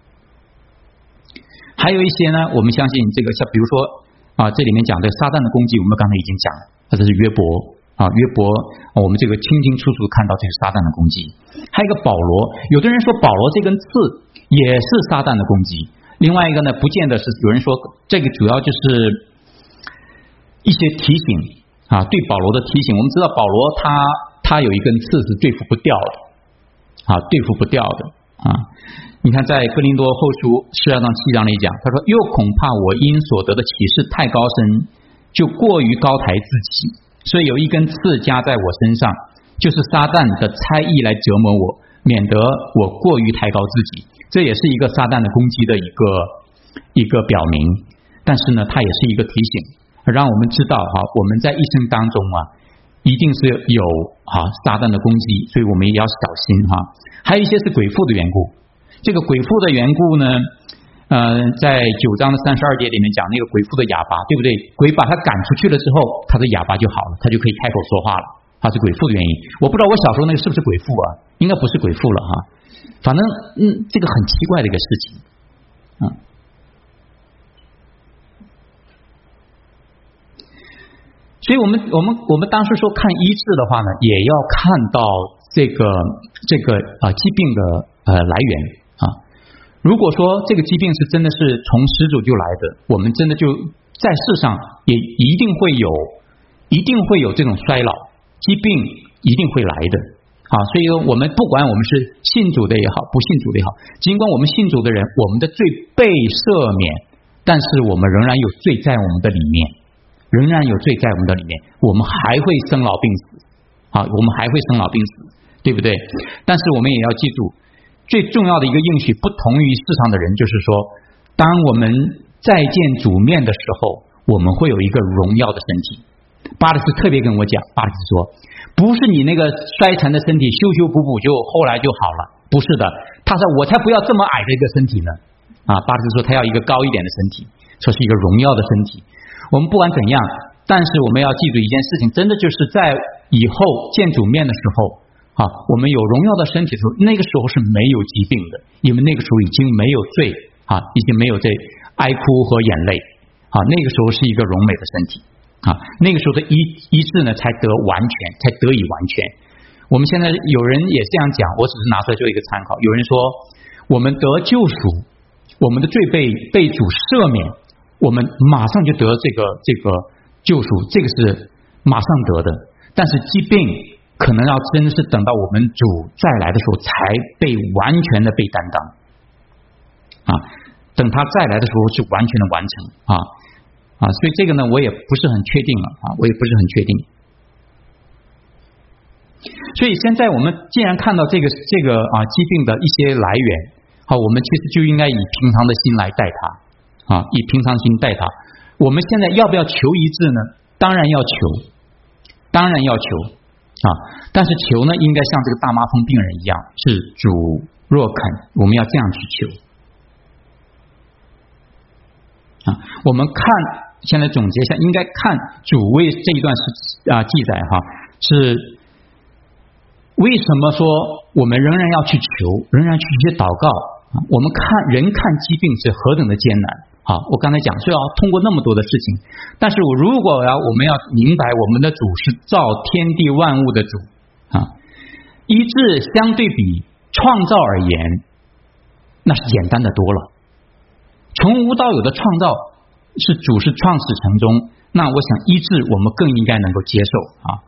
Speaker 1: 还有一些呢，我们相信这个像比如说啊，这里面讲的撒旦的攻击，我们刚才已经讲了，这是约伯啊，约伯，我们这个清清楚楚看到这是撒旦的攻击。还有一个保罗，有的人说保罗这根刺也是撒旦的攻击，另外一个呢，不见得是，有人说这个主要就是一些提醒啊，对保罗的提醒。我们知道保罗他。他有一根刺是对付不掉的啊，对付不掉的啊！你看，在哥林多后书十二章七章里讲，他说：“又恐怕我因所得的启示太高深，就过于高抬自己，所以有一根刺加在我身上，就是撒旦的猜疑来折磨我，免得我过于抬高自己。”这也是一个撒旦的攻击的一个一个表明，但是呢，它也是一个提醒，让我们知道哈，我们在一生当中啊。一定是有啊撒旦的攻击，所以我们也要小心哈。还有一些是鬼妇的缘故，这个鬼妇的缘故呢，呃，在九章的三十二节里面讲那个鬼妇的哑巴，对不对？鬼把他赶出去了之后，他的哑巴就好了，他就可以开口说话了。他是鬼妇的原因。我不知道我小时候那个是不是鬼妇啊？应该不是鬼妇了哈。反正嗯，这个很奇怪的一个事情，嗯。所以我们我们我们当时说看医治的话呢，也要看到这个这个啊疾病的呃来源啊。 如果说这个疾病是真的是从始祖就来的，我们真的就在世上也一定会有，一定会有这种衰老，疾病一定会来的啊。所以我们不管我们是信主的也好，不信主的也好，尽管我们信主的人，我们的罪被赦免，但是我们仍然有罪在我们的里面，仍然有罪在我们的里面，我们还会生老病死啊，我们还会生老病死，对不对？但是我们也要记住，最重要的一个应许，不同于世上的人，就是说，当我们再见主面的时候，我们会有一个荣耀的身体。巴勒斯特别跟我讲，巴勒斯说，不是你那个衰残的身体修修补补就后来就好了，不是的。他说我才不要这么矮的一个身体呢。啊，巴勒斯说他要一个高一点的身体，说是一个荣耀的身体。我们不管怎样，但是我们要记住一件事情，真的就是在以后见主面的时候啊，我们有荣耀的身体的时候，那个时候是没有疾病的，因为那个时候已经没有罪啊，已经没有这哀哭和眼泪啊，那个时候是一个荣美的身体啊，那个时候的医医治呢才得完全，才得以完全。我们现在有人也这样讲，我只是拿出来做一个参考。有人说我们得救赎，我们的罪被被主赦免，我们马上就得这个这个救赎，这个是马上得的。但是疾病可能要真是等到我们主再来的时候，才被完全的被担当啊。等他再来的时候，是完全的完成啊啊。所以这个呢，我也不是很确定了啊，我也不是很确定。所以现在我们既然看到这个这个啊疾病的一些来源，好，我们其实就应该以平常的心来待它啊，以平常心待它。我们现在要不要求医治呢？当然要求，当然要求啊。但是求呢，应该像这个大麻风病人一样，是主若肯，我们要这样去求啊。我们看，现在总结一下，应该看主为这一段是啊记载哈，是。为什么说我们仍然要去求，仍然去去祷告？我们看人看疾病是何等的艰难。好，我刚才讲是要通过那么多的事情，但是我如果要我们要明白我们的主是造天地万物的主啊，医治相对比创造而言，那是简单的多了。从无到有的创造是主是创始成终，那我想医治我们更应该能够接受啊。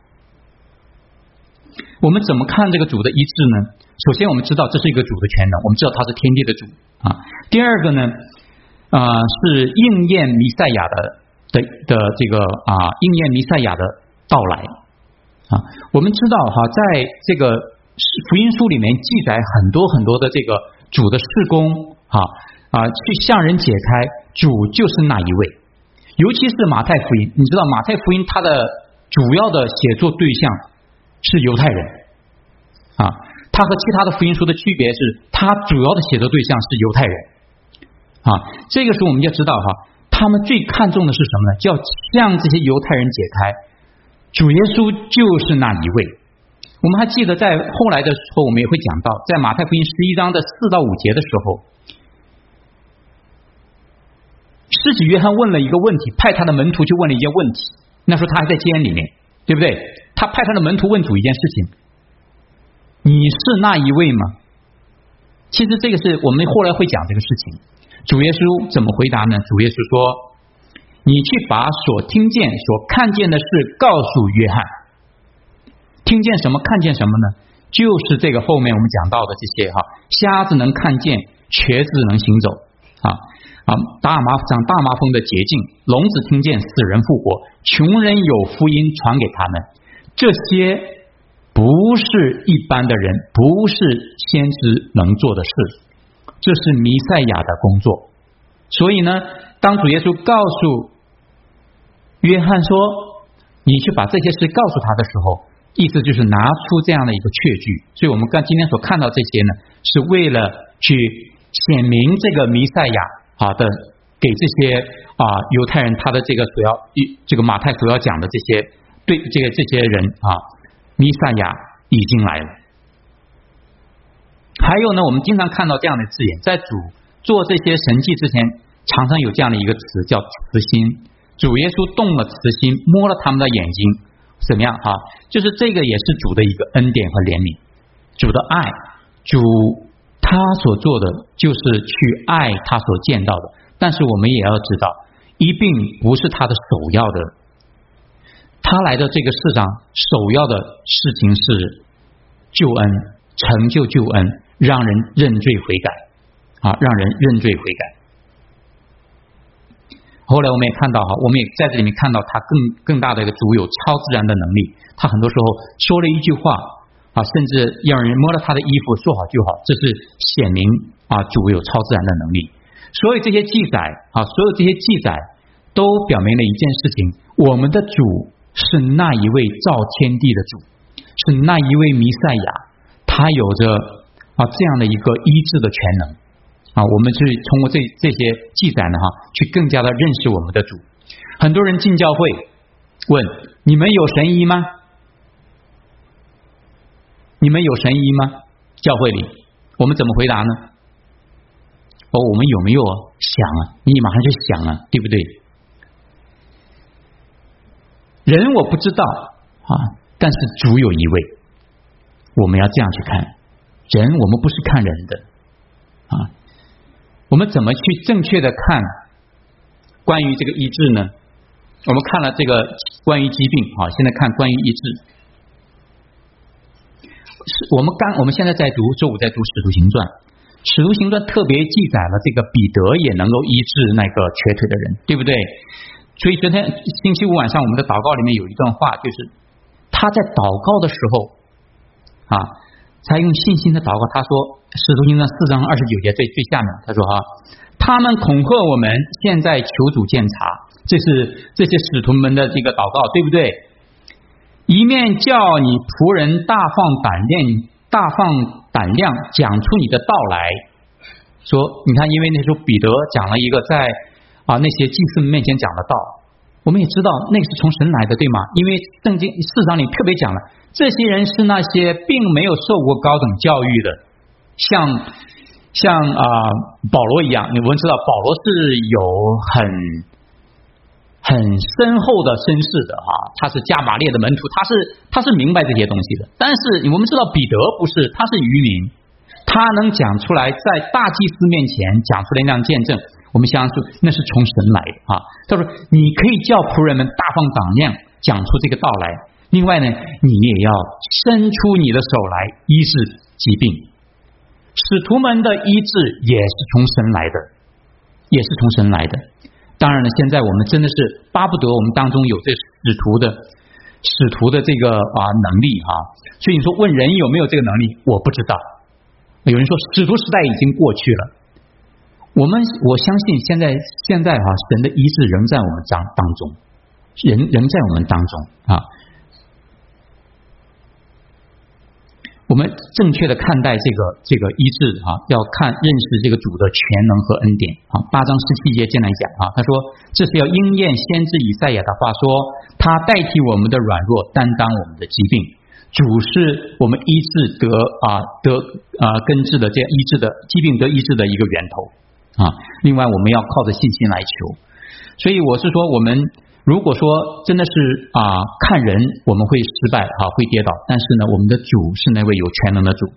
Speaker 1: 我们怎么看这个主的医治呢？首先我们知道这是一个主的全能，我们知道他是天地的主啊。第二个呢啊、呃、是应验弥赛亚的的的这个啊应验弥赛亚的到来啊。我们知道哈，在这个福音书里面记载很多很多的这个主的事工啊啊，去向人解开主就是那一位。尤其是马太福音，你知道马太福音它的主要的写作对象是犹太人啊，它和其他的福音书的区别是，它主要的写作对象是犹太人啊。这个时候我们要知道哈，他们最看重的是什么呢？就要向这些犹太人解开，主耶稣就是那一位。我们还记得在后来的时候，我们也会讲到，在马太福音十一章的四到五节的时候，施洗约翰问了一个问题，派他的门徒去问了一件问题。那时候他还在监里面，对不对？他派他的门徒问主一件事情：你是那一位吗？其实这个是我们后来会讲这个事情。主耶稣怎么回答呢？主耶稣说：你去把所听见、所看见的事告诉约翰。听见什么？看见什么呢？就是这个后面我们讲到的这些哈，瞎子能看见，瘸子能行走啊啊，大麻长大麻风的捷径，聋子听见，死人复活，穷人有福音传给他们。这些不是一般的人，不是先知能做的事，这是弥赛亚的工作。所以呢，当主耶稣告诉约翰说你去把这些事告诉他的时候，意思就是拿出这样的一个确据。所以我们刚今天所看到这些呢，是为了去显明这个弥赛亚好的给这些啊犹太人他的这个所要这个马太所要讲的这些对这个这些人啊，弥赛亚已经来了。还有呢，我们经常看到这样的字眼，在主做这些神迹之前，常常有这样的一个词叫慈心。主耶稣动了慈心，摸了他们的眼睛，怎么样啊？就是这个也是主的一个恩典和怜悯，主的爱，主他他所做的就是去爱他所见到的，但是我们也要知道，一并不是他的首要的。他来到这个世上，首要的事情是救恩，成就救恩，让人认罪悔改啊，让人认罪悔改。后来我们也看到哈，我们也在这里面看到他更更大的一个主有超自然的能力。他很多时候说了一句话啊，甚至让人摸了他的衣服说好就好，这是显明啊主有超自然的能力。所以这些记载啊，所有这些记载都表明了一件事情：我们的主是那一位造天地的主，是那一位弥赛亚，他有着啊这样的一个医治的全能啊。我们去通过这这些记载呢，哈，去更加的认识我们的主。很多人进教会问：你们有神医吗？你们有神医吗？教会里，我们怎么回答呢？哦，我们有没有想啊？你马上就想啊，对不对？人我不知道啊，但是主有一位，我们要这样去看人，我们不是看人的啊。我们怎么去正确的看关于这个医治呢？我们看了这个关于疾病啊，现在看关于医治。是我们刚我们现在在读周五在读《使徒行传》，《使徒行传》特别记载了这个彼得也能够医治那个瘸腿的人，对不对？所以昨天星期五晚上我们的祷告里面有一段话，就是他在祷告的时候啊，他用信心的祷告，他说《使徒行传》四章二十九节最最下面，他说哈，他们恐吓我们，现在求主鉴察，这是这些使徒们的这个祷告，对不对？一面叫你仆人大放胆量，大放胆量讲出你的道来。说你看，因为那时候彼得讲了一个在啊那些祭司们面前讲的道，我们也知道那个是从神来的，对吗？因为圣经四章里特别讲了，这些人是那些并没有受过高等教育的，像像啊、呃、保罗一样，你们知道保罗是有很很深厚的绅士的哈，他是加马列的门徒，他是他是明白这些东西的。但是我们知道彼得不是，他是渔民，他能讲出来在大祭司面前讲出来那样见证，我们相信那是从神来的啊。他说你可以叫仆人们大放胆量讲出这个道来，另外呢，你也要伸出你的手来医治疾病。使徒们的医治也是从神来的，也是从神来的。当然了，现在我们真的是巴不得我们当中有这使徒的使徒的这个啊能力哈、啊。所以你说问人有没有这个能力，我不知道。有人说使徒时代已经过去了，我们我相信现在现在哈、啊、神的医治仍在我们当当中，人仍在我们当中啊。我们正确的看待这个这个医治啊，要看认识这个主的全能和恩典啊。八章十七节进来讲啊，他说这是要应验先知以赛亚的话，说他代替我们的软弱，担当我们的疾病。主是我们医治得啊得啊根治的这样医治的疾病得医治的一个源头啊。另外我们要靠着信心来求。所以我是说，我们如果说真的是啊看人，我们会失败啊，会跌倒，但是呢，我们的主是那位有全能的主。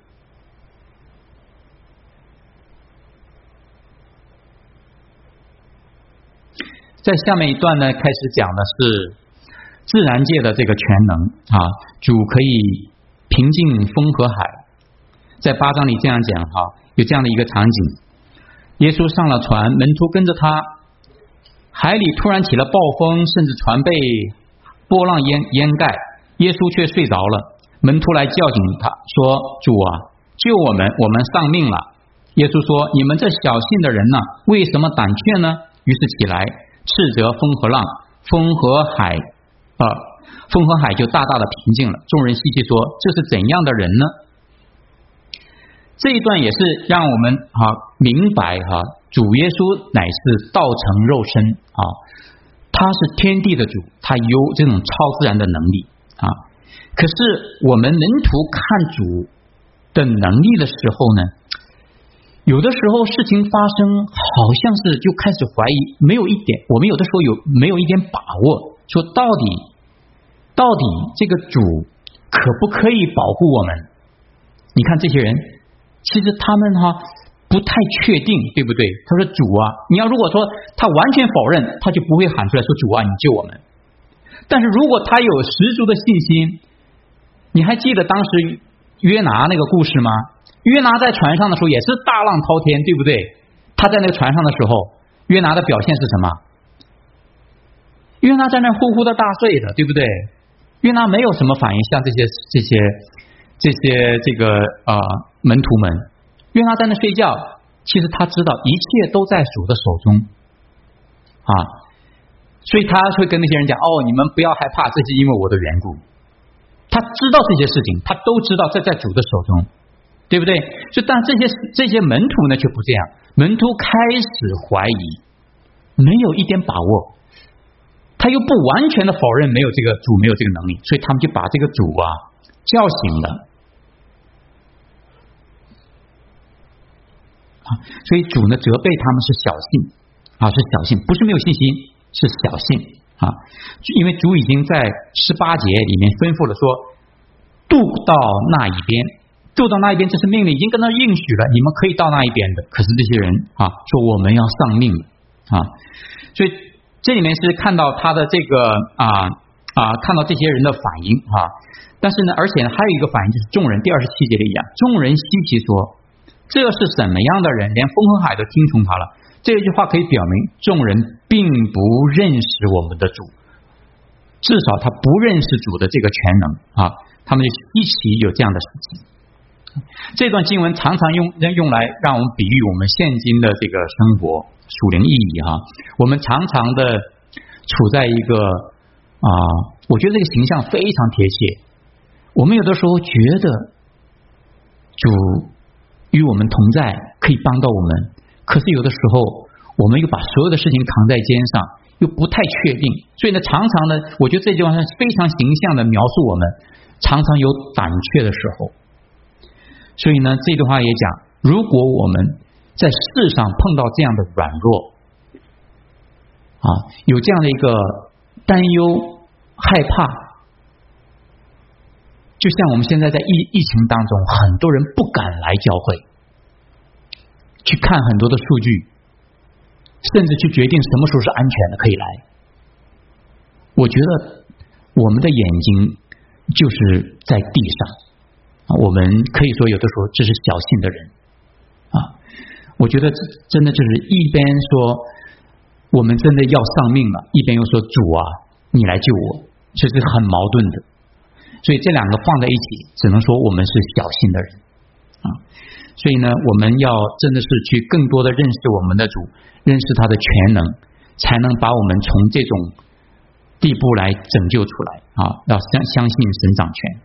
Speaker 1: 在下面一段呢，开始讲的是自然界的这个全能啊，主可以平静风和海。在八章里这样讲哈、啊，有这样的一个场景：耶稣上了船，门徒跟着他。海里突然起了暴风，甚至船被波浪淹淹盖，耶稣却睡着了。门徒来叫醒他，说：“主啊，救我们，我们丧命了。”耶稣说：“你们这小信的人呢，为什么胆怯呢？”于是起来，斥责风和浪，风和海，啊、呃，风和海就大大的平静了。众人稀奇说：“这是怎样的人呢？”这一段也是让我们啊明白哈、啊，主耶稣乃是道成肉身啊，他是天地的主，他有这种超自然的能力啊。可是我们门徒看主的能力的时候呢，有的时候事情发生，好像是就开始怀疑，没有一点，我们有的时候有没有一点把握，说到底到底这个主可不可以保护我们？你看这些人其实他们哈不太确定，对不对？他说主啊，你要如果说他完全否认，他就不会喊出来说主啊，你救我们。但是如果他有十足的信心，你还记得当时约拿那个故事吗？约拿在船上的时候也是大浪滔天，对不对？他在那个船上的时候，约拿的表现是什么？约拿在那呼呼的大睡的，对不对？约拿没有什么反应，像这些这些这些这个啊、呃、门徒们，约拿在那睡觉，其实他知道一切都在主的手中啊，所以他会跟那些人讲：哦，你们不要害怕，这是因为我的缘故。他知道这些事情，他都知道这在主的手中，对不对？所以，但这些这些门徒呢却不这样，门徒开始怀疑，没有一点把握。他又不完全的否认没有这个主没有这个能力，所以他们就把这个主啊叫醒了啊，所以主呢责备他们是小信啊，是小信，不是没有信心，是小信啊。因为主已经在十八节里面吩咐了说，渡到那一边，渡到那一边，这是命令，已经跟他应许了，你们可以到那一边的。可是这些人啊说我们要丧命啊，所以。这里面是看到他的这个啊啊，看到这些人的反应啊，但是呢，而且呢，还有一个反应就是众人，第二十七节里讲，众人稀奇说，这是什么样的人，连风和海都听从他了。这句话可以表明，众人并不认识我们的主，至少他不认识主的这个全能啊，他们就一起有这样的事情。这段经文常常用用来让我们比喻我们现今的这个生活属灵意义哈。我们常常的处在一个啊，我觉得这个形象非常贴切。我们有的时候觉得主与我们同在，可以帮到我们，可是有的时候我们又把所有的事情扛在肩上，又不太确定。所以呢，常常呢，我觉得这句话是非常形象的描述我们常常有胆怯的时候。所以呢，这段话也讲，如果我们在世上碰到这样的软弱啊，有这样的一个担忧、害怕，就像我们现在在疫疫情当中，很多人不敢来教会，去看很多的数据，甚至去决定什么时候是安全的可以来。我觉得我们的眼睛就是在地上。我们可以说有的时候这是小信的人啊，我觉得真的就是一边说我们真的要丧命了，一边又说主啊你来救我，这是很矛盾的。所以这两个放在一起，只能说我们是小信的人啊。所以呢，我们要真的是去更多的认识我们的主，认识他的全能，才能把我们从这种地步来拯救出来啊！要相相信神掌权。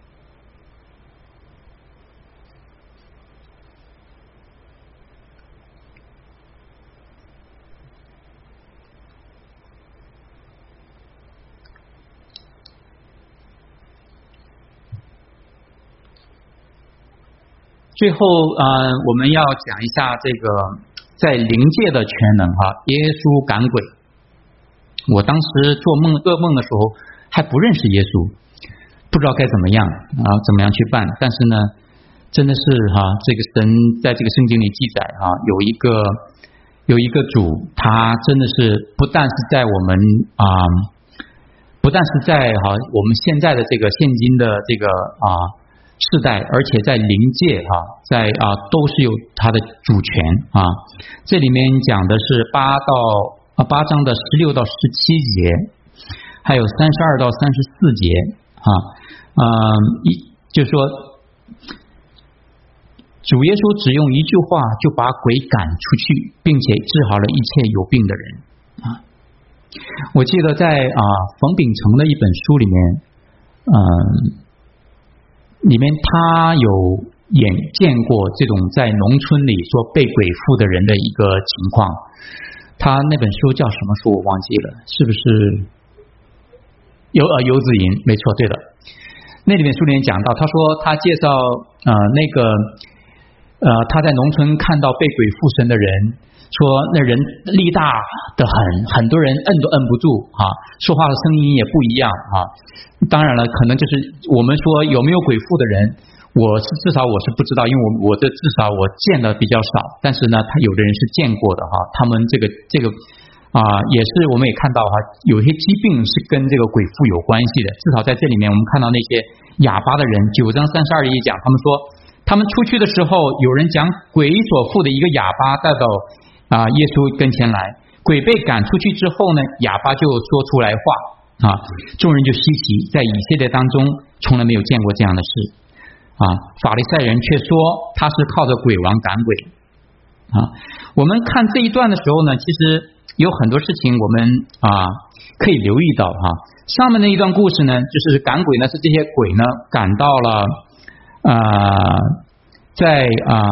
Speaker 1: 最后啊、呃，我们要讲一下这个在灵界的全能哈，耶稣赶鬼。我当时做梦噩梦的时候还不认识耶稣，不知道该怎么样啊，怎么样去办。但是呢，真的是哈，这个神在这个圣经里记载哈，有一个有一个主，他真的是不但是在我们啊、呃，不但是在哈我们现在的这个现今的这个啊。世代，而且在灵界哈、啊，在啊都是有它的主权啊。这里面讲的是八到啊八章的十六到十七节，还有三十二到三十四节啊啊一就是说，主耶稣只用一句话就把鬼赶出去，并且治好了一切有病的人啊。我记得在啊冯秉成的一本书里面，嗯。里面他有眼见过这种在农村里说被鬼附的人的一个情况，他那本书叫什么书我忘记了，是不是游呃游子吟？没错，对的。那里面书里面讲到，他说他介绍呃那个呃他在农村看到被鬼附身的人，说那人力大的很，很多人摁都摁不住啊，说话的声音也不一样啊。当然了，可能就是我们说有没有鬼附的人， 我是至少我是不知道，因为我我的至少我见的比较少，但是呢，他有的人是见过的哈，他们这个这个啊、呃，也是我们也看到哈，有些疾病是跟这个鬼附有关系的。至少在这里面，我们看到那些哑巴的人，九章三十二节讲，他们说他们出去的时候，有人将鬼所附的一个哑巴带到啊、呃、耶稣跟前来，鬼被赶出去之后呢，哑巴就说出来话啊，众人就稀奇，在以色列当中从来没有见过这样的事。啊，法利赛人却说他是靠着鬼王赶鬼啊。我们看这一段的时候呢，其实有很多事情我们啊可以留意到哈。上面那一段故事呢，就是赶鬼呢是这些鬼呢赶到了啊，在啊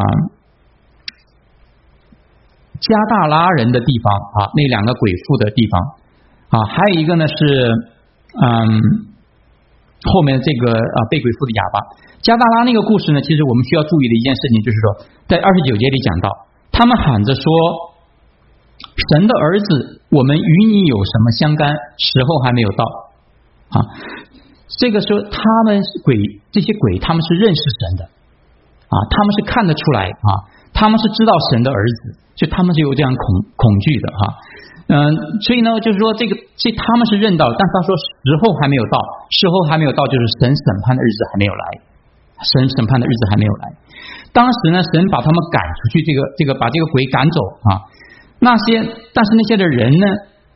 Speaker 1: 加大拉人的地方啊，那两个鬼附的地方啊，还有一个呢是嗯后面这个啊被鬼附的哑巴。加大拉那个故事呢，其实我们需要注意的一件事情就是说，在二十九节里讲到，他们喊着说，神的儿子，我们与你有什么相干？时候还没有到啊。这个时候他们是鬼，这些鬼他们是认识神的啊，他们是看得出来啊，他们是知道神的儿子，所以他们是有这样恐恐惧的哈。嗯，所以呢，就是说这个这他们是认到，但他说时候还没有到，时候还没有到，就是神审判的日子还没有来。神审判的日子还没有来，当时呢，神把他们赶出去，这个这个把这个鬼赶走啊。那些但是那些的人呢，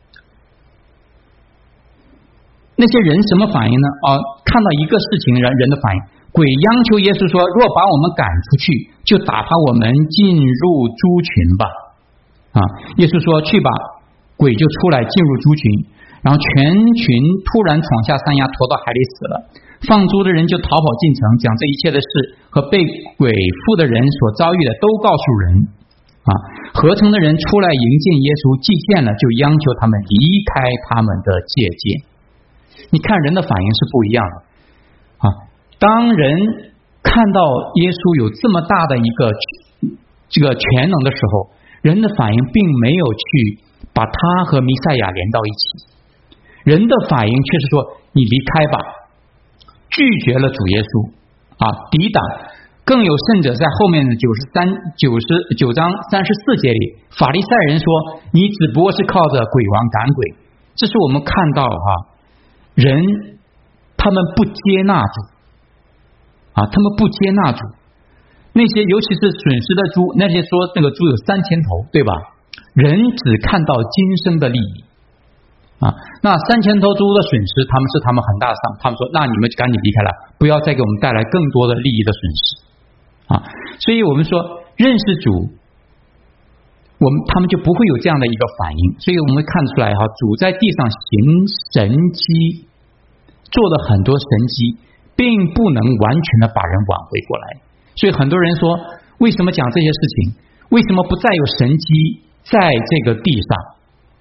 Speaker 1: 那些人什么反应呢？啊，看到一个事情，人人的反应，鬼央求耶稣说：“若把我们赶出去，就打发我们进入猪群吧。”啊，耶稣说：“去吧。”鬼就出来进入猪群，然后全群突然闯下山崖，拖到海里死了。放猪的人就逃跑进城，将这一切的事和被鬼附的人所遭遇的都告诉人啊。合成的人出来迎接耶稣，既见了，就央求他们离开他们的界界。你看人的反应是不一样的啊。当人看到耶稣有这么大的一个这个全能的时候，人的反应并没有去把他和弥赛亚连到一起，人的反应却是说：“你离开吧。”拒绝了主耶稣啊，抵挡。更有甚者，在后面的九十三、九十九章三十四节里，法利赛人说：“你只不过是靠着鬼王赶鬼。”这是我们看到哈、啊，人他们不接纳主啊，他们不接纳主。那些尤其是损失的猪，那些说那个猪有三千头，对吧？人只看到今生的利益。啊，那三千头猪的损失，他们是他们很大的伤。他们说：“那你们赶紧离开了，不要再给我们带来更多的利益的损失。”啊，所以我们说认识主，我们他们就不会有这样的一个反应。所以我们会看出来哈，主在地上行神迹，做了很多神迹，并不能完全的把人挽回过来。所以很多人说，为什么讲这些事情？为什么不再有神迹在这个地上？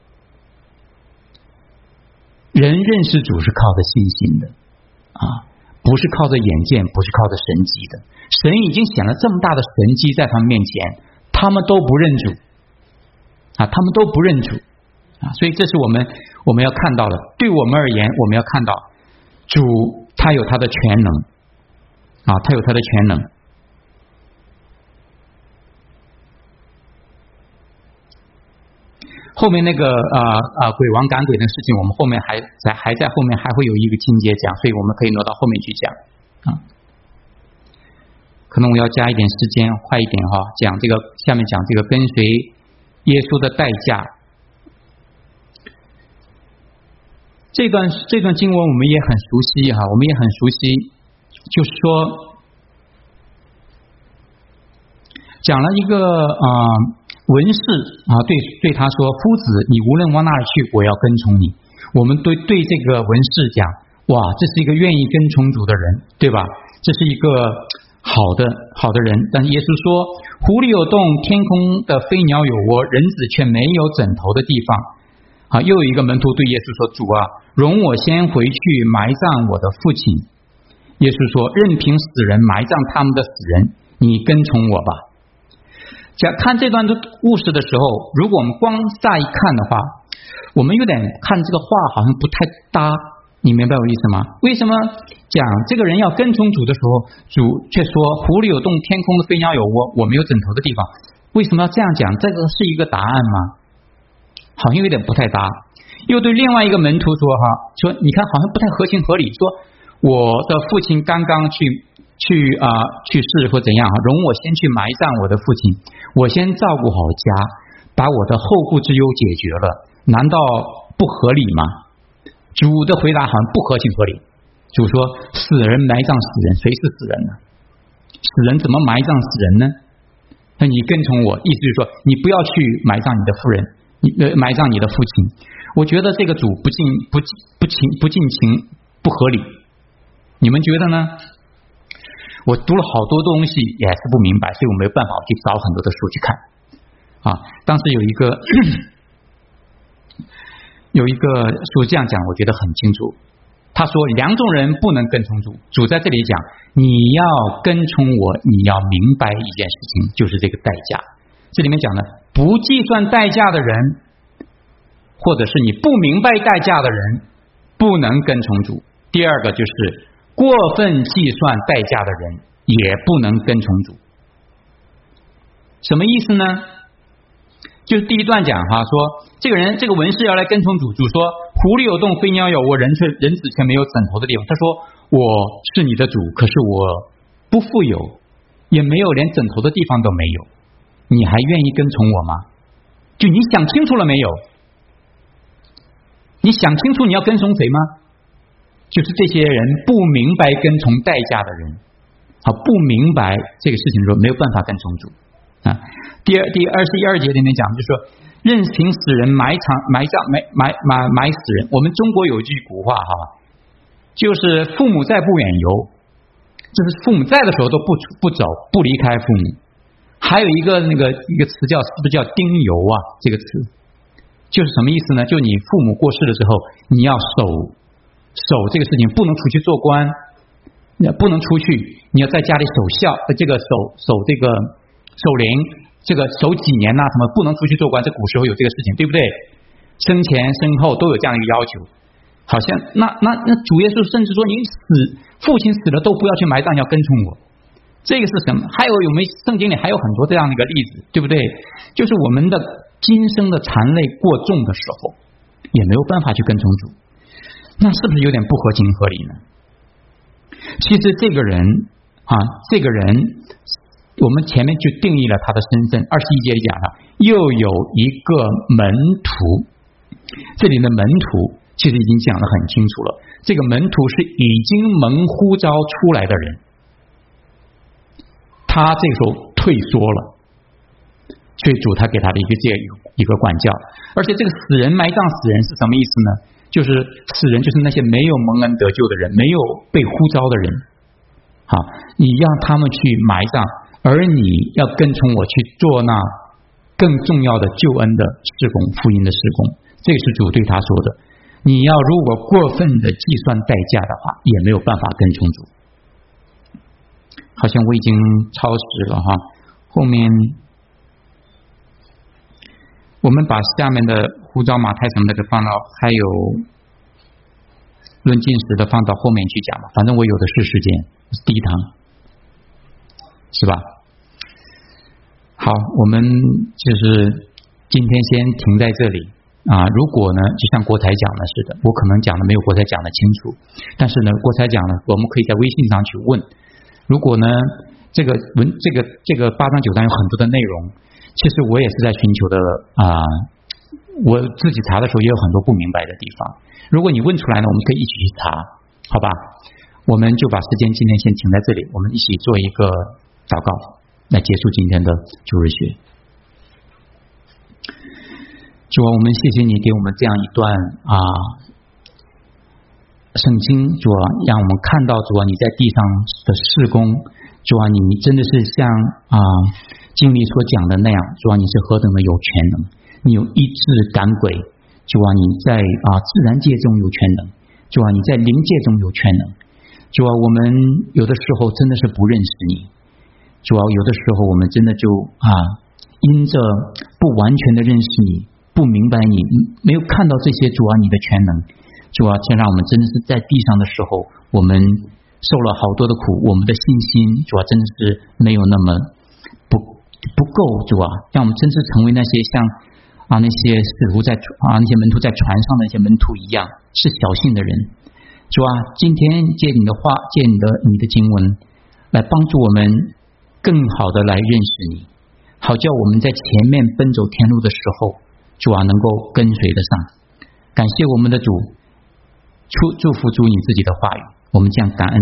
Speaker 1: 人认识主是靠着信心的啊，不是靠着眼见，不是靠着神迹的。神已经显了这么大的神迹在他们面前，他们都不认主啊，他们都不认主啊，所以这是我们我们要看到的。对我们而言，我们要看到主他有他的全能啊，他有他的全能。后面那个啊啊鬼王赶鬼的事情，我们后面还在还在后面还会有一个情节讲，所以我们可以挪到后面去讲啊。可能我要加一点时间，快一点哈，讲这个下面讲这个跟随耶稣的代价。这段这段经文我们也很熟悉哈，我们也很熟悉，就是说讲了一个啊。呃文士啊，对对他说：“夫子，你无论往哪里去，我要跟从你。”我们对对这个文士讲：“哇，这是一个愿意跟从主的人，对吧？这是一个好的好的人。”但耶稣说：“湖里有洞，天空的飞鸟有窝，人子却没有枕头的地方。”啊，又有一个门徒对耶稣说：“主啊，容我先回去埋葬我的父亲。”耶稣说：“任凭死人埋葬他们的死人，你跟从我吧。”讲看这段的故事的时候，如果我们光乍一看的话，我们有点看这个话好像不太搭你明白我意思吗？为什么讲这个人要跟从主的时候，主却说湖里有洞，天空的飞鸟有窝，我没有枕头的地方？为什么要这样讲？这个是一个答案吗？好像有点不太搭。又对另外一个门徒说哈，说你看好像不太合情合理，说我的父亲刚刚去去啊、呃、去世或怎样，容我先去埋葬我的父亲，我先照顾好家，把我的后顾之忧解决了，难道不合理吗？主的回答好像不合情合理。主说死人埋葬死人，谁是死人呢？死人怎么埋葬死人呢？那你跟从我，意思就是说你不要去埋葬你的夫人，你呃埋葬你的父亲。我觉得这个主不尽不不情不尽情不合理，你们觉得呢？我读了好多东西也是不明白，所以我没有办法去找很多的书去看啊。当时有一个有一个书这样讲，我觉得很清楚。他说两种人不能跟从主，主在这里讲你要跟从我，你要明白一件事情，就是这个代价。这里面讲的不计算代价的人，或者是你不明白代价的人不能跟从主。第二个就是过分计算代价的人也不能跟从主。什么意思呢？就是第一段讲哈，说这个人这个文士要来跟从主，主说湖里有洞，飞鸟有窝，人却人子却没有枕头的地方。他说我是你的主，可是我不富有，也没有连枕头的地方都没有，你还愿意跟从我吗？就你想清楚了没有？你想清楚你要跟从谁吗？就是这些人不明白跟从代价的人，好，不明白这个事情的时候没有办法跟从主啊。第二第二十一二节里面讲，就是说任凭死人埋藏埋葬埋埋埋埋死人。我们中国有一句古话哈，就是父母在不远游，就是父母在的时候都不不走不离开父母。还有一个那个一个词叫是不是叫丁游啊？这个词就是什么意思呢？就你父母过世的时候，你要守守这个事情，不能出去做官，不能出去，你要在家里守孝，这个守守这个守灵，这个守几年呐、啊？什么不能出去做官？这古时候有这个事情，对不对？生前身后都有这样一个要求。好像那那那主耶稣甚至说，你死父亲死了都不要去埋葬，要跟从我。这个是什么？还有有没有圣经里还有很多这样的一个例子，对不对？就是我们的今生的残累过重的时候，也没有办法去跟从主，那是不是有点不合情合理呢？其实这个人啊，这个人我们前面就定义了他的身份。二十一节里讲了，又有一个门徒，这里的门徒其实已经讲得很清楚了，这个门徒是已经蒙呼召出来的人，他这个时候退缩了，所以主他给他的一个这样一个管教。而且这个死人埋葬死人是什么意思呢？就是死人就是那些没有蒙恩得救的人，没有被呼召的人。好，你让他们去埋葬，而你要跟从我去做那更重要的救恩的事工，福音的事工。这是主对他说的。你要如果过分的计算代价的话，也没有办法跟从主。好像我已经超时了哈，后面我们把下面的呼召马太什么那个放到，还有论进食的放到后面去讲吧，反正我有的是时间，第一堂是吧？好，我们就是今天先停在这里啊。如果呢，就像国才讲的似的，我可能讲的没有国才讲的清楚，但是呢，国才讲的我们可以在微信上去问。如果呢，这个文这个这个八章九章有很多的内容，其实我也是在寻求的啊、呃，我自己查的时候也有很多不明白的地方。如果你问出来呢，我们可以一起去查，好吧？我们就把时间今天先停在这里，我们一起做一个祷告，来结束今天的主日学。主啊，我们谢谢你给我们这样一段啊。圣经，主啊，让我们看到主啊你在地上的事工，主啊你真的是像啊经历所讲的那样，主啊你是何等的有权能，你有医治赶鬼，主啊你在啊自然界中有权能，主啊你在灵界中有权能，主啊我们有的时候真的是不认识你，主啊有的时候我们真的就啊因着不完全的认识你，不明白你，没有看到这些主啊你的全能。 主啊，且让我们真的是在地上的时候，我们受了好多的苦，我们的信心，主啊，真的是没有那么不不够，主啊，让我们真是成为那些像啊那些使徒在啊那些门徒在船上的那些门徒一样，是小信的人。主啊，今天借你的话，借你的你的经文，来帮助我们更好的来认识你，好叫我们在前面奔走天路的时候，主啊能够跟随得上。感谢我们的主，祝祝福主你自己的话语，我们将感恩。